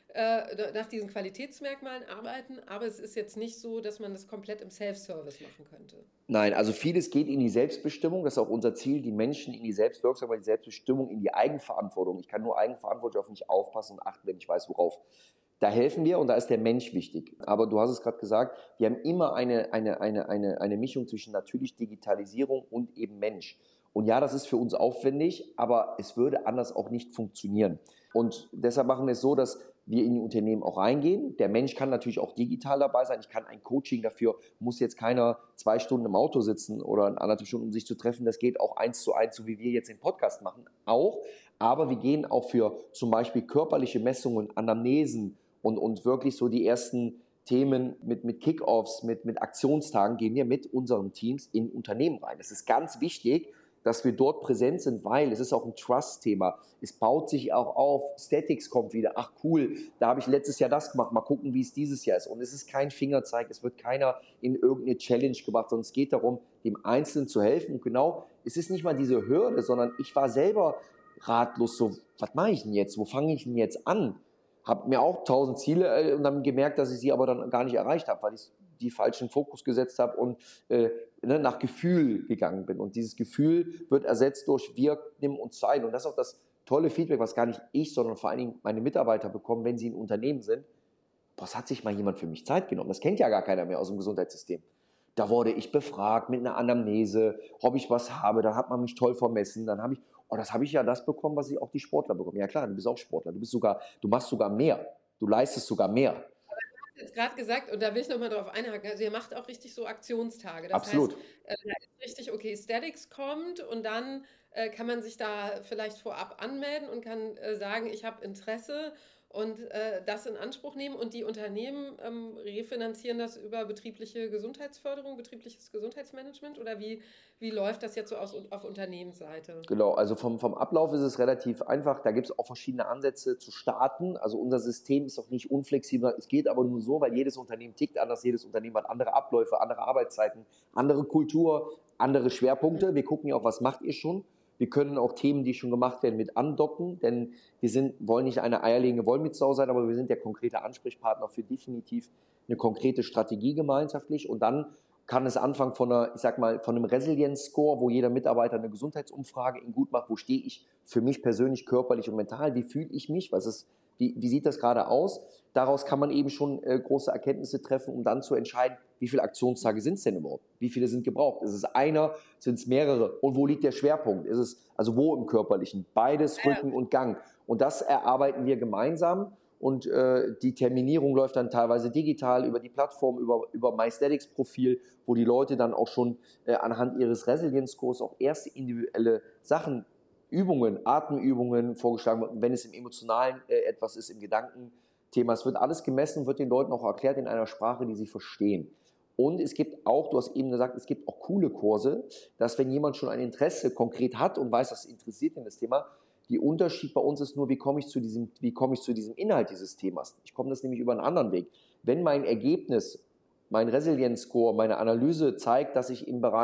äh, nach diesen Qualitätsmerkmalen arbeiten, aber es ist jetzt nicht so, dass man das komplett im Self-Service machen könnte. Nein, also vieles geht in die Selbstbestimmung, das ist auch unser Ziel, die Menschen in die Selbstwirksamkeit, die Selbstbestimmung, in die Eigenverantwortung. Ich kann nur eigenverantwortlich auf mich aufpassen und achten, wenn ich weiß, worauf. Da helfen wir und da ist der Mensch wichtig. Aber du hast es gerade gesagt, wir haben immer eine, eine, eine, eine, eine Mischung zwischen natürlich Digitalisierung und eben Mensch. Und ja, das ist für uns aufwendig, aber es würde anders auch nicht funktionieren. Und deshalb machen wir es so, dass wir in die Unternehmen auch reingehen. Der Mensch kann natürlich auch digital dabei sein. Ich kann ein Coaching dafür, muss jetzt keiner zwei Stunden im Auto sitzen oder anderthalb Stunden, um sich zu treffen. Das geht auch eins zu eins, so wie wir jetzt den Podcast machen, auch. Aber wir gehen auch für zum Beispiel körperliche Messungen, Anamnesen und, und wirklich so die ersten Themen mit, mit Kick-Offs, mit, mit Aktionstagen gehen wir mit unseren Teams in Unternehmen rein. Das ist ganz wichtig, dass wir dort präsent sind, weil es ist auch ein Trust-Thema. Es baut sich auch auf, Statics kommt wieder, ach cool, da habe ich letztes Jahr das gemacht, mal gucken, wie es dieses Jahr ist. Und es ist kein Fingerzeig, es wird keiner in irgendeine Challenge gebracht, sondern es geht darum, dem Einzelnen zu helfen. Und genau, es ist nicht mal diese Hürde, sondern ich war selber ratlos, so, was mache ich denn jetzt, wo fange ich denn jetzt an? Habe mir auch tausend Ziele äh, und dann gemerkt, dass ich sie aber dann gar nicht erreicht habe, weil ich die falschen Fokus gesetzt habe und äh, ne, nach Gefühl gegangen bin. Und dieses Gefühl wird ersetzt durch wir, nimm uns Zeit. Und das ist auch das tolle Feedback, was gar nicht ich, sondern vor allen Dingen meine Mitarbeiter bekommen, wenn sie in Unternehmen sind. Boah, es hat sich mal jemand für mich Zeit genommen. Das kennt ja gar keiner mehr aus dem Gesundheitssystem. Da wurde ich befragt mit einer Anamnese, ob ich was habe. Dann hat man mich toll vermessen. Dann habe ich, oh, das habe ich ja das bekommen, was ich auch die Sportler bekommen. Ja klar, du bist auch Sportler. Du bist sogar, du machst sogar mehr. Du leistest sogar mehr. Jetzt gerade gesagt, und da will ich nochmal drauf einhaken, also ihr macht auch richtig so Aktionstage. Das Absolut. heißt, äh, da ist richtig, okay, Statics kommt und dann äh, kann man sich da vielleicht vorab anmelden und kann äh, sagen, ich habe Interesse und äh, das in Anspruch nehmen. Und die Unternehmen ähm, refinanzieren das über betriebliche Gesundheitsförderung, betriebliches Gesundheitsmanagement oder wie, wie läuft das jetzt so aus, auf Unternehmensseite? Genau, also vom, vom Ablauf ist es relativ einfach. Da gibt es auch verschiedene Ansätze zu starten. Also unser System ist auch nicht unflexibel. Es geht aber nur so, weil jedes Unternehmen tickt anders. Jedes Unternehmen hat andere Abläufe, andere Arbeitszeiten, andere Kultur, andere Schwerpunkte. Wir gucken ja auch, was macht ihr schon. Wir können auch Themen, die schon gemacht werden, mit andocken, denn wir sind, wollen nicht eine eierlegende Wollmilchsau sein, aber wir sind der konkrete Ansprechpartner für definitiv eine konkrete Strategie gemeinschaftlich. Und dann kann es anfangen von einer, ich sag mal, von einem Resilience-Score, wo jeder Mitarbeiter eine Gesundheitsumfrage in gut macht, wo stehe ich für mich persönlich, körperlich und mental, wie fühle ich mich, was ist, wie, wie sieht das gerade aus? Daraus kann man eben schon äh, große Erkenntnisse treffen, um dann zu entscheiden, wie viele Aktionstage sind es denn überhaupt? Wie viele sind gebraucht? Ist es einer? Sind es mehrere? Und wo liegt der Schwerpunkt? Ist es, also wo im Körperlichen? Beides, Rücken und Gang. Und das erarbeiten wir gemeinsam. Und äh, die Terminierung läuft dann teilweise digital über die Plattform, über, über MyStatics-Profil, wo die Leute dann auch schon äh, anhand ihres Resilience-Scores auch erste individuelle Sachen, Übungen, Atemübungen vorgeschlagen werden, wenn es im Emotionalen äh, etwas ist, im Gedankenthema. Es wird alles gemessen, wird den Leuten auch erklärt in einer Sprache, die sie verstehen. Und es gibt auch, du hast eben gesagt, es gibt auch coole Kurse, dass wenn jemand schon ein Interesse konkret hat und weiß, das interessiert ihn das Thema, die Unterschied bei uns ist nur, wie komme ich zu diesem, wie komme ich zu diesem Inhalt dieses Themas. Ich komme das nämlich über einen anderen Weg. Wenn mein Ergebnis, mein Resilience-Score, meine Analyse zeigt, dass ich im Bereich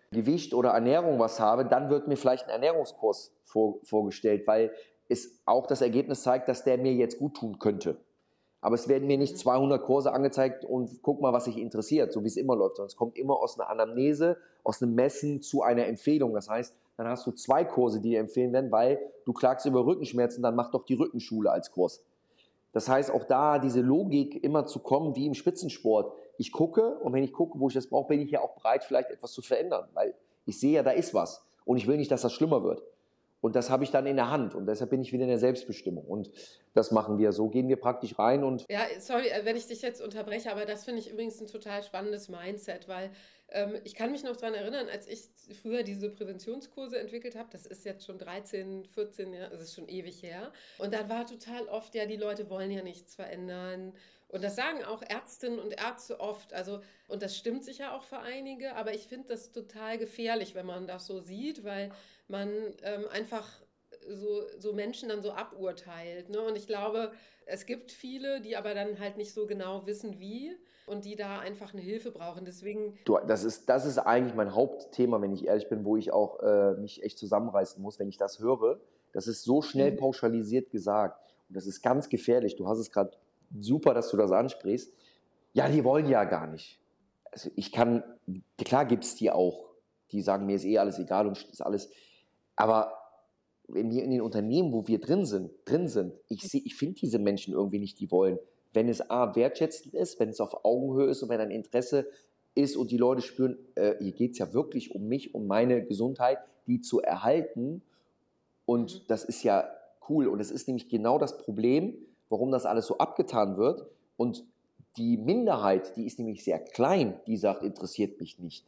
Gewicht oder Ernährung was habe, dann wird mir vielleicht ein Ernährungskurs vor, vorgestellt, weil es auch das Ergebnis zeigt, dass der mir jetzt gut tun könnte. Aber es werden mir nicht zweihundert Kurse angezeigt und guck mal, was dich interessiert, so wie es immer läuft, sondern es kommt immer aus einer Anamnese, aus einem Messen zu einer Empfehlung. Das heißt, dann hast du zwei Kurse, die dir empfehlen werden, weil du klagst über Rückenschmerzen, dann mach doch die Rückenschule als Kurs. Das heißt, auch da diese Logik immer zu kommen, wie im Spitzensport. Ich gucke und wenn ich gucke, wo ich das brauche, bin ich ja auch bereit, vielleicht etwas zu verändern, weil ich sehe ja, da ist was und ich will nicht, dass das schlimmer wird. Und das habe ich dann in der Hand und deshalb bin ich wieder in der Selbstbestimmung und das machen wir. So gehen wir praktisch rein und Ja, sorry, äh, wenn ich dich jetzt unterbreche, aber das finde ich übrigens ein total spannendes Mindset, weil ähm, ich kann mich noch daran erinnern, als ich früher diese Präventionskurse entwickelt habe, das ist jetzt schon dreizehn, vierzehn Jahre, das ist schon ewig her. Und dann war total oft, ja, die Leute wollen ja nichts verändern. Und das sagen auch Ärztinnen und Ärzte oft. Also, und das stimmt sicher auch für einige, aber ich finde das total gefährlich, wenn man das so sieht, weil man ähm, einfach so, so Menschen dann so aburteilt. Ne? Und ich glaube, es gibt viele, die aber dann halt nicht so genau wissen, wie und die da einfach eine Hilfe brauchen. Deswegen, du, das ist, das ist eigentlich mein Hauptthema, wenn ich ehrlich bin, wo ich auch äh, mich echt zusammenreißen muss, wenn ich das höre. Das ist so schnell Mhm. pauschalisiert gesagt und das ist ganz gefährlich. Du hast es gerade super, dass du das ansprichst. Ja, die wollen ja gar nicht. Also ich kann, klar gibt es die auch, die sagen, mir ist eh alles egal und ist alles, aber wenn wir in den Unternehmen, wo wir drin sind, drin sind, ich sehe, ich finde diese Menschen irgendwie nicht, die wollen. Wenn es A, wertschätzend ist, wenn es auf Augenhöhe ist und wenn ein Interesse ist und die Leute spüren, äh, hier geht es ja wirklich um mich, um meine Gesundheit, die zu erhalten. Und Mhm. das ist ja cool. Und es ist nämlich genau das Problem, warum das alles so abgetan wird. Und die Minderheit, die ist nämlich sehr klein, die sagt, interessiert mich nicht.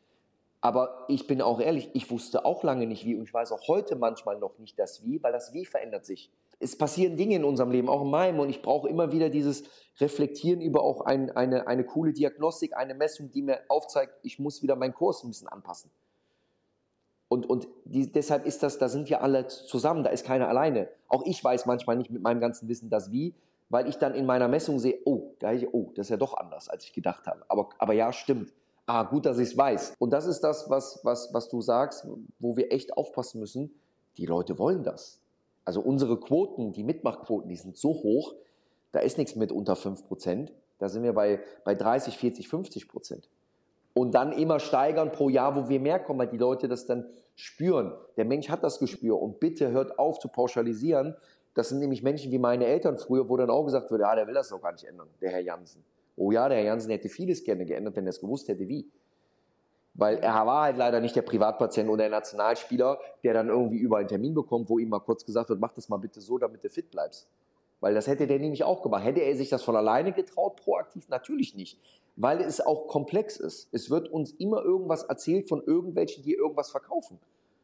Aber ich bin auch ehrlich, ich wusste auch lange nicht wie und ich weiß auch heute manchmal noch nicht das Wie, weil das Wie verändert sich. Es passieren Dinge in unserem Leben, auch in meinem, und ich brauche immer wieder dieses Reflektieren über auch ein, eine, eine coole Diagnostik, eine Messung, die mir aufzeigt, ich muss wieder meinen Kurs ein bisschen anpassen. Und, und die, deshalb ist das, da sind wir alle zusammen, da ist keiner alleine. Auch ich weiß manchmal nicht mit meinem ganzen Wissen das Wie, weil ich dann in meiner Messung sehe, oh, da ich, oh, das ist ja doch anders, als ich gedacht habe. Aber, aber ja, stimmt. Ah, gut, dass ich es weiß. Und das ist das, was, was, was du sagst, wo wir echt aufpassen müssen. Die Leute wollen das. Also unsere Quoten, die Mitmachquoten, die sind so hoch, da ist nichts mit unter fünf Prozent. Da sind wir bei, bei dreißig, vierzig, fünfzig Prozent. Und dann immer steigern pro Jahr, wo wir mehr kommen, weil die Leute das dann spüren. Der Mensch hat das Gespür und bitte hört auf zu pauschalisieren. Das sind nämlich Menschen wie meine Eltern früher, wo dann auch gesagt wird, ja, der will das doch gar nicht ändern, der Herr Jansen. Oh ja, der Herr Jansen hätte vieles gerne geändert, wenn er es gewusst hätte, wie. Weil er war halt leider nicht der Privatpatient oder der Nationalspieler, der dann irgendwie überall einen Termin bekommt, wo ihm mal kurz gesagt wird, mach das mal bitte so, damit du fit bleibst. Weil das hätte der nämlich auch gemacht. Hätte er sich das von alleine getraut, proaktiv? Natürlich nicht. Weil es auch komplex ist. Es wird uns immer irgendwas erzählt von irgendwelchen, die irgendwas verkaufen.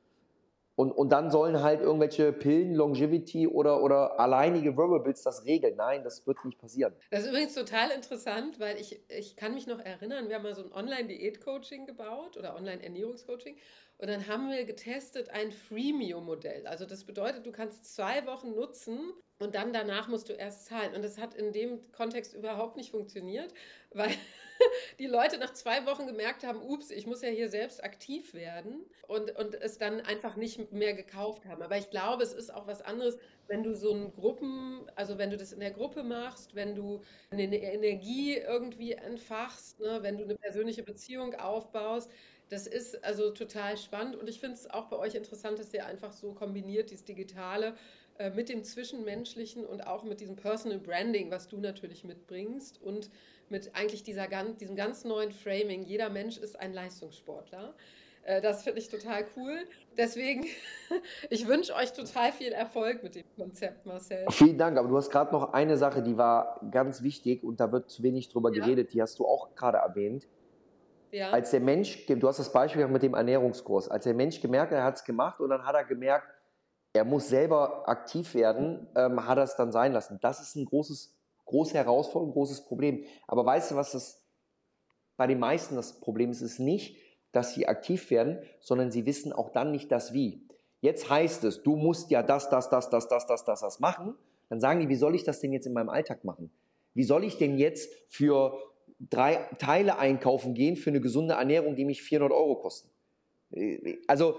Und, und dann sollen halt irgendwelche Pillen, Longevity oder, oder alleinige Wearables das regeln. Nein, das wird nicht passieren. Das ist übrigens total interessant, weil ich, ich kann mich noch erinnern, wir haben mal so ein Online-Diät-Coaching gebaut oder Online-Ernährungscoaching und dann haben wir getestet ein Freemium-Modell. Also das bedeutet, du kannst zwei Wochen nutzen und dann danach musst du erst zahlen. Und das hat in dem Kontext überhaupt nicht funktioniert, weil die Leute nach zwei Wochen gemerkt haben, ups, ich muss ja hier selbst aktiv werden und, und es dann einfach nicht mehr gekauft haben. Aber ich glaube, es ist auch was anderes, wenn du so ein Gruppen, also wenn du das in der Gruppe machst, wenn du eine Energie irgendwie entfachst, ne, wenn du eine persönliche Beziehung aufbaust. Das ist also total spannend und ich finde es auch bei euch interessant, dass ihr einfach so kombiniert, dieses Digitale äh, mit dem Zwischenmenschlichen und auch mit diesem Personal Branding, was du natürlich mitbringst und mit eigentlich dieser, gan- diesem ganz neuen Framing. Jeder Mensch ist ein Leistungssportler. Äh, Das finde ich total cool. Deswegen, ich wünsche euch total viel Erfolg mit dem Konzept, Marcel. Vielen Dank, aber du hast gerade noch eine Sache, die war ganz wichtig und da wird zu wenig drüber Ja, geredet, die hast du auch gerade erwähnt. ja. Als der Mensch, du hast das Beispiel mit dem Ernährungskurs, als der Mensch gemerkt hat, er hat es gemacht und dann hat er gemerkt, er muss selber aktiv werden, ähm, hat er es dann sein lassen. Das ist ein großes, große Herausforderung, ein großes Problem. Aber weißt du, was das bei den meisten das Problem ist? Es ist nicht, dass sie aktiv werden, sondern sie wissen auch dann nicht das Wie. Jetzt heißt es, du musst ja das, das, das, das, das, das, das, das machen. Dann sagen die, wie soll ich das denn jetzt in meinem Alltag machen? Wie soll ich denn jetzt für drei Teile einkaufen gehen für eine gesunde Ernährung, die mich vierhundert Euro kosten? Also,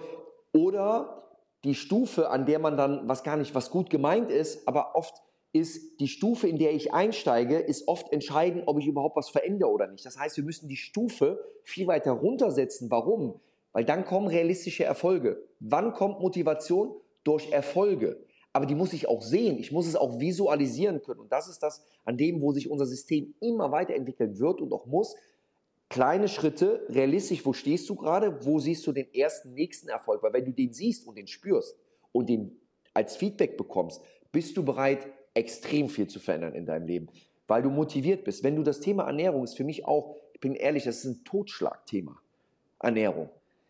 oder die Stufe, an der man dann, was gar nicht, was gut gemeint ist, aber oft ist die Stufe, in der ich einsteige, ist oft entscheidend, ob ich überhaupt was verändere oder nicht. Das heißt, wir müssen die Stufe viel weiter runtersetzen. Warum? Weil dann kommen realistische Erfolge. Wann kommt Motivation? Durch Erfolge. Aber die muss ich auch sehen. Ich muss es auch visualisieren können. Und das ist das, an dem, wo sich unser System immer weiterentwickeln wird und auch muss. Kleine Schritte, realistisch, wo stehst du gerade? Wo siehst du den ersten, nächsten Erfolg? Weil wenn du den siehst und den spürst und den als Feedback bekommst, bist du bereit, extrem viel zu verändern in deinem Leben, weil du motiviert bist. Wenn du das Thema Ernährung ist für mich auch, ich bin ehrlich, das ist ein Totschlagthema, Ernährung.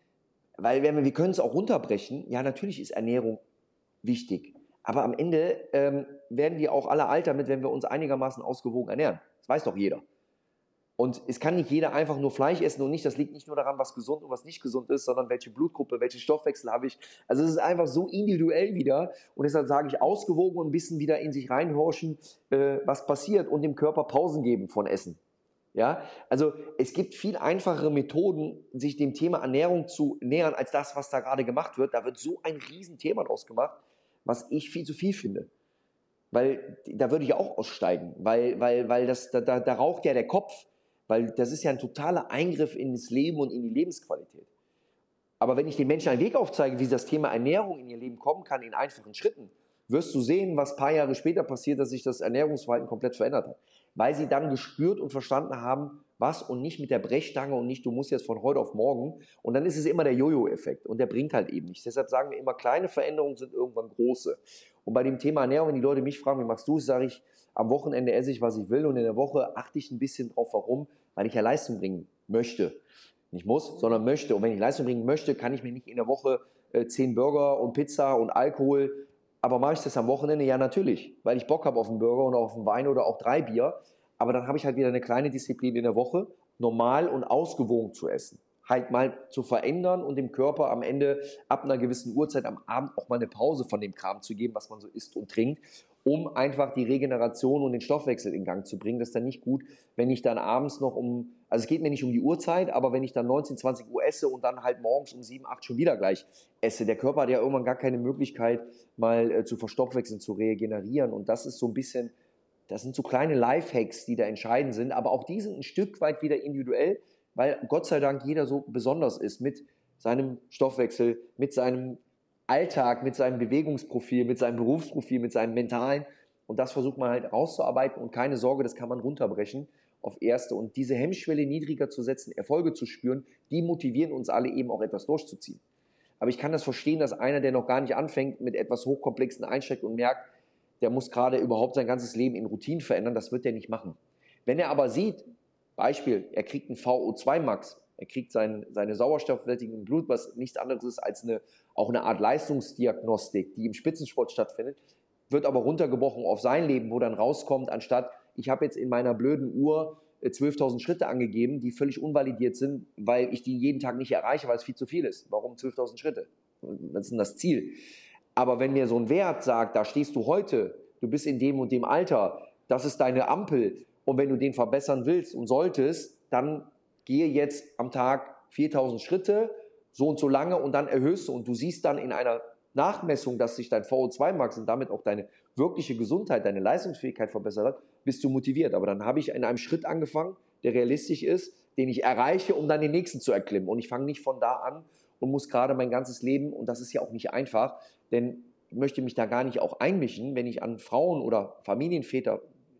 Weil wir, wir können es auch runterbrechen, ja, natürlich ist Ernährung wichtig, aber am Ende ähm, werden wir auch alle alt damit, wenn wir uns einigermaßen ausgewogen ernähren. Das weiß doch jeder. Und es kann nicht jeder einfach nur Fleisch essen und nicht, das liegt nicht nur daran, was gesund und was nicht gesund ist, sondern welche Blutgruppe, welchen Stoffwechsel habe ich. Also es ist einfach so individuell wieder und deshalb sage ich ausgewogen und ein bisschen wieder in sich reinhorchen, äh, was passiert und dem Körper Pausen geben von Essen. Ja, also es gibt viel einfachere Methoden, sich dem Thema Ernährung zu nähern, als das, was da gerade gemacht wird. Da wird so ein Riesenthema draus gemacht, was ich viel zu viel finde. Weil da würde ich auch aussteigen, weil, weil, weil das, da, da, da raucht ja der Kopf. Weil das ist ja ein totaler Eingriff in das Leben und in die Lebensqualität. Aber wenn ich den Menschen einen Weg aufzeige, wie das Thema Ernährung in ihr Leben kommen kann, in einfachen Schritten, wirst du sehen, was ein paar Jahre später passiert, dass sich das Ernährungsverhalten komplett verändert hat. Weil sie dann gespürt und verstanden haben, was und nicht mit der Brechstange und nicht, du musst jetzt von heute auf morgen. Und dann ist es immer der Jojo-Effekt und der bringt halt eben nichts. Deshalb sagen wir immer, kleine Veränderungen sind irgendwann große. Und bei dem Thema Ernährung, wenn die Leute mich fragen, wie machst du es, sage ich, am Wochenende esse ich, was ich will und in der Woche achte ich ein bisschen drauf, warum, weil ich ja Leistung bringen möchte. Nicht muss, sondern möchte. Und wenn ich Leistung bringen möchte, kann ich mir nicht in der Woche äh, zehn Burger und Pizza und Alkohol, aber mache ich das am Wochenende? Ja, natürlich, weil ich Bock habe auf einen Burger und auf einen Wein oder auch drei Bier. Aber dann habe ich halt wieder eine kleine Disziplin in der Woche, normal und ausgewogen zu essen. Halt mal zu verändern und dem Körper am Ende ab einer gewissen Uhrzeit am Abend auch mal eine Pause von dem Kram zu geben, was man so isst und trinkt, um einfach die Regeneration und den Stoffwechsel in Gang zu bringen. Das ist dann nicht gut, wenn ich dann abends noch um, also es geht mir nicht um die Uhrzeit, aber wenn ich dann neunzehn, zwanzig Uhr esse und dann halt morgens um sieben, acht schon wieder gleich esse. Der Körper hat ja irgendwann gar keine Möglichkeit, mal äh, zu verstoffwechseln, zu regenerieren. Und das ist so ein bisschen, das sind so kleine Lifehacks, die da entscheidend sind, aber auch die sind ein Stück weit wieder individuell, weil Gott sei Dank jeder so besonders ist mit seinem Stoffwechsel, mit seinem Alltag, mit seinem Bewegungsprofil, mit seinem Berufsprofil, mit seinem Mentalen. Und das versucht man halt rauszuarbeiten und keine Sorge, das kann man runterbrechen auf erste. Und diese Hemmschwelle niedriger zu setzen, Erfolge zu spüren, die motivieren uns alle eben auch etwas durchzuziehen. Aber ich kann das verstehen, dass einer, der noch gar nicht anfängt, mit etwas Hochkomplexen einsteigt und merkt, der muss gerade überhaupt sein ganzes Leben in Routinen verändern, das wird er nicht machen. Wenn er aber sieht, Beispiel, er kriegt einen V O zwei Max, er kriegt sein, seine Sauerstoffsättigung im Blut, was nichts anderes ist als eine, auch eine Art Leistungsdiagnostik, die im Spitzensport stattfindet, wird aber runtergebrochen auf sein Leben, wo dann rauskommt, anstatt, ich habe jetzt in meiner blöden Uhr zwölftausend Schritte angegeben, die völlig unvalidiert sind, weil ich die jeden Tag nicht erreiche, weil es viel zu viel ist. Warum zwölftausend Schritte? Was ist denn das Ziel? Aber wenn mir so ein Wert sagt, da stehst du heute, du bist in dem und dem Alter, das ist deine Ampel, und wenn du den verbessern willst und solltest, dann gehe jetzt am Tag viertausend Schritte, so und so lange, und dann erhöhst du. Und du siehst dann in einer Nachmessung, dass sich dein V O zwei Max und damit auch deine wirkliche Gesundheit, deine Leistungsfähigkeit verbessert hat, bist du motiviert. Aber dann habe ich in einem Schritt angefangen, der realistisch ist, den ich erreiche, um dann den nächsten zu erklimmen. Und ich fange nicht von da an und muss gerade mein ganzes Leben, und das ist ja auch nicht einfach, denn ich möchte mich da gar nicht auch einmischen, wenn ich an Frauen oder Familienväter,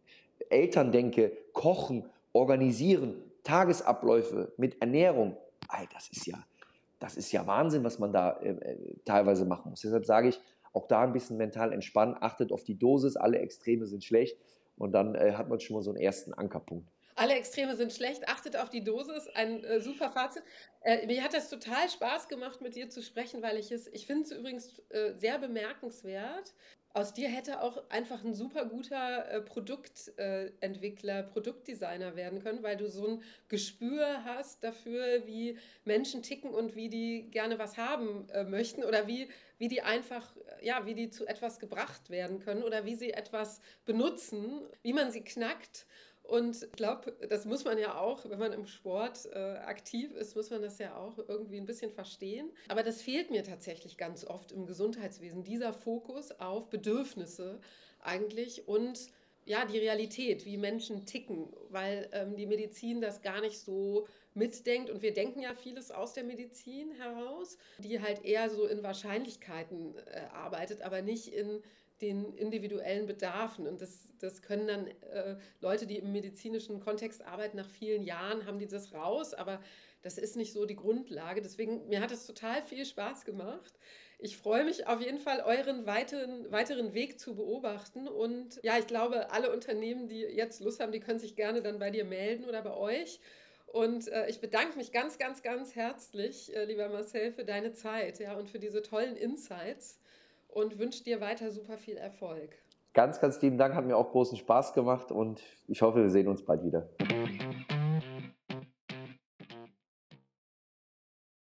Eltern denke, kochen, organisieren, Tagesabläufe mit Ernährung, ey, das ist ja, das ist ja Wahnsinn, was man da äh, teilweise machen muss. Deshalb sage ich, auch da ein bisschen mental entspannen, achtet auf die Dosis, alle Extreme sind schlecht und dann äh, hat man schon mal so einen ersten Ankerpunkt. Alle Extreme sind schlecht, achtet auf die Dosis, ein äh, super Fazit. Äh, mir hat das total Spaß gemacht, mit dir zu sprechen, weil ich es, ich finde es übrigens äh, sehr bemerkenswert. Aus dir hätte auch einfach ein super guter äh, Produktentwickler, äh, Produktdesigner werden können, weil du so ein Gespür hast dafür, wie Menschen ticken und wie die gerne was haben äh, möchten oder wie, wie die einfach, ja, wie die zu etwas gebracht werden können oder wie sie etwas benutzen, wie man sie knackt. Und ich glaube, das muss man ja auch, wenn man im Sport äh, aktiv ist, muss man das ja auch irgendwie ein bisschen verstehen. Aber das fehlt mir tatsächlich ganz oft im Gesundheitswesen, dieser Fokus auf Bedürfnisse eigentlich und ja, die Realität, wie Menschen ticken, weil ähm, die Medizin das gar nicht so mitdenkt. Und wir denken ja vieles aus der Medizin heraus, die halt eher so in Wahrscheinlichkeiten äh, arbeitet, aber nicht in den individuellen Bedarfen. Und das, das können dann äh, Leute, die im medizinischen Kontext arbeiten, nach vielen Jahren haben die das raus, aber das ist nicht so die Grundlage. Deswegen, mir hat es total viel Spaß gemacht. Ich freue mich auf jeden Fall, euren weiteren, weiteren Weg zu beobachten. Und ja, ich glaube, alle Unternehmen, die jetzt Lust haben, die können sich gerne dann bei dir melden oder bei euch. Und äh, ich bedanke mich ganz, ganz, ganz herzlich, äh, lieber Marcel, für deine Zeit, ja, und für diese tollen Insights und wünsche dir weiter super viel Erfolg. Ganz, ganz lieben Dank, hat mir auch großen Spaß gemacht und ich hoffe, wir sehen uns bald wieder.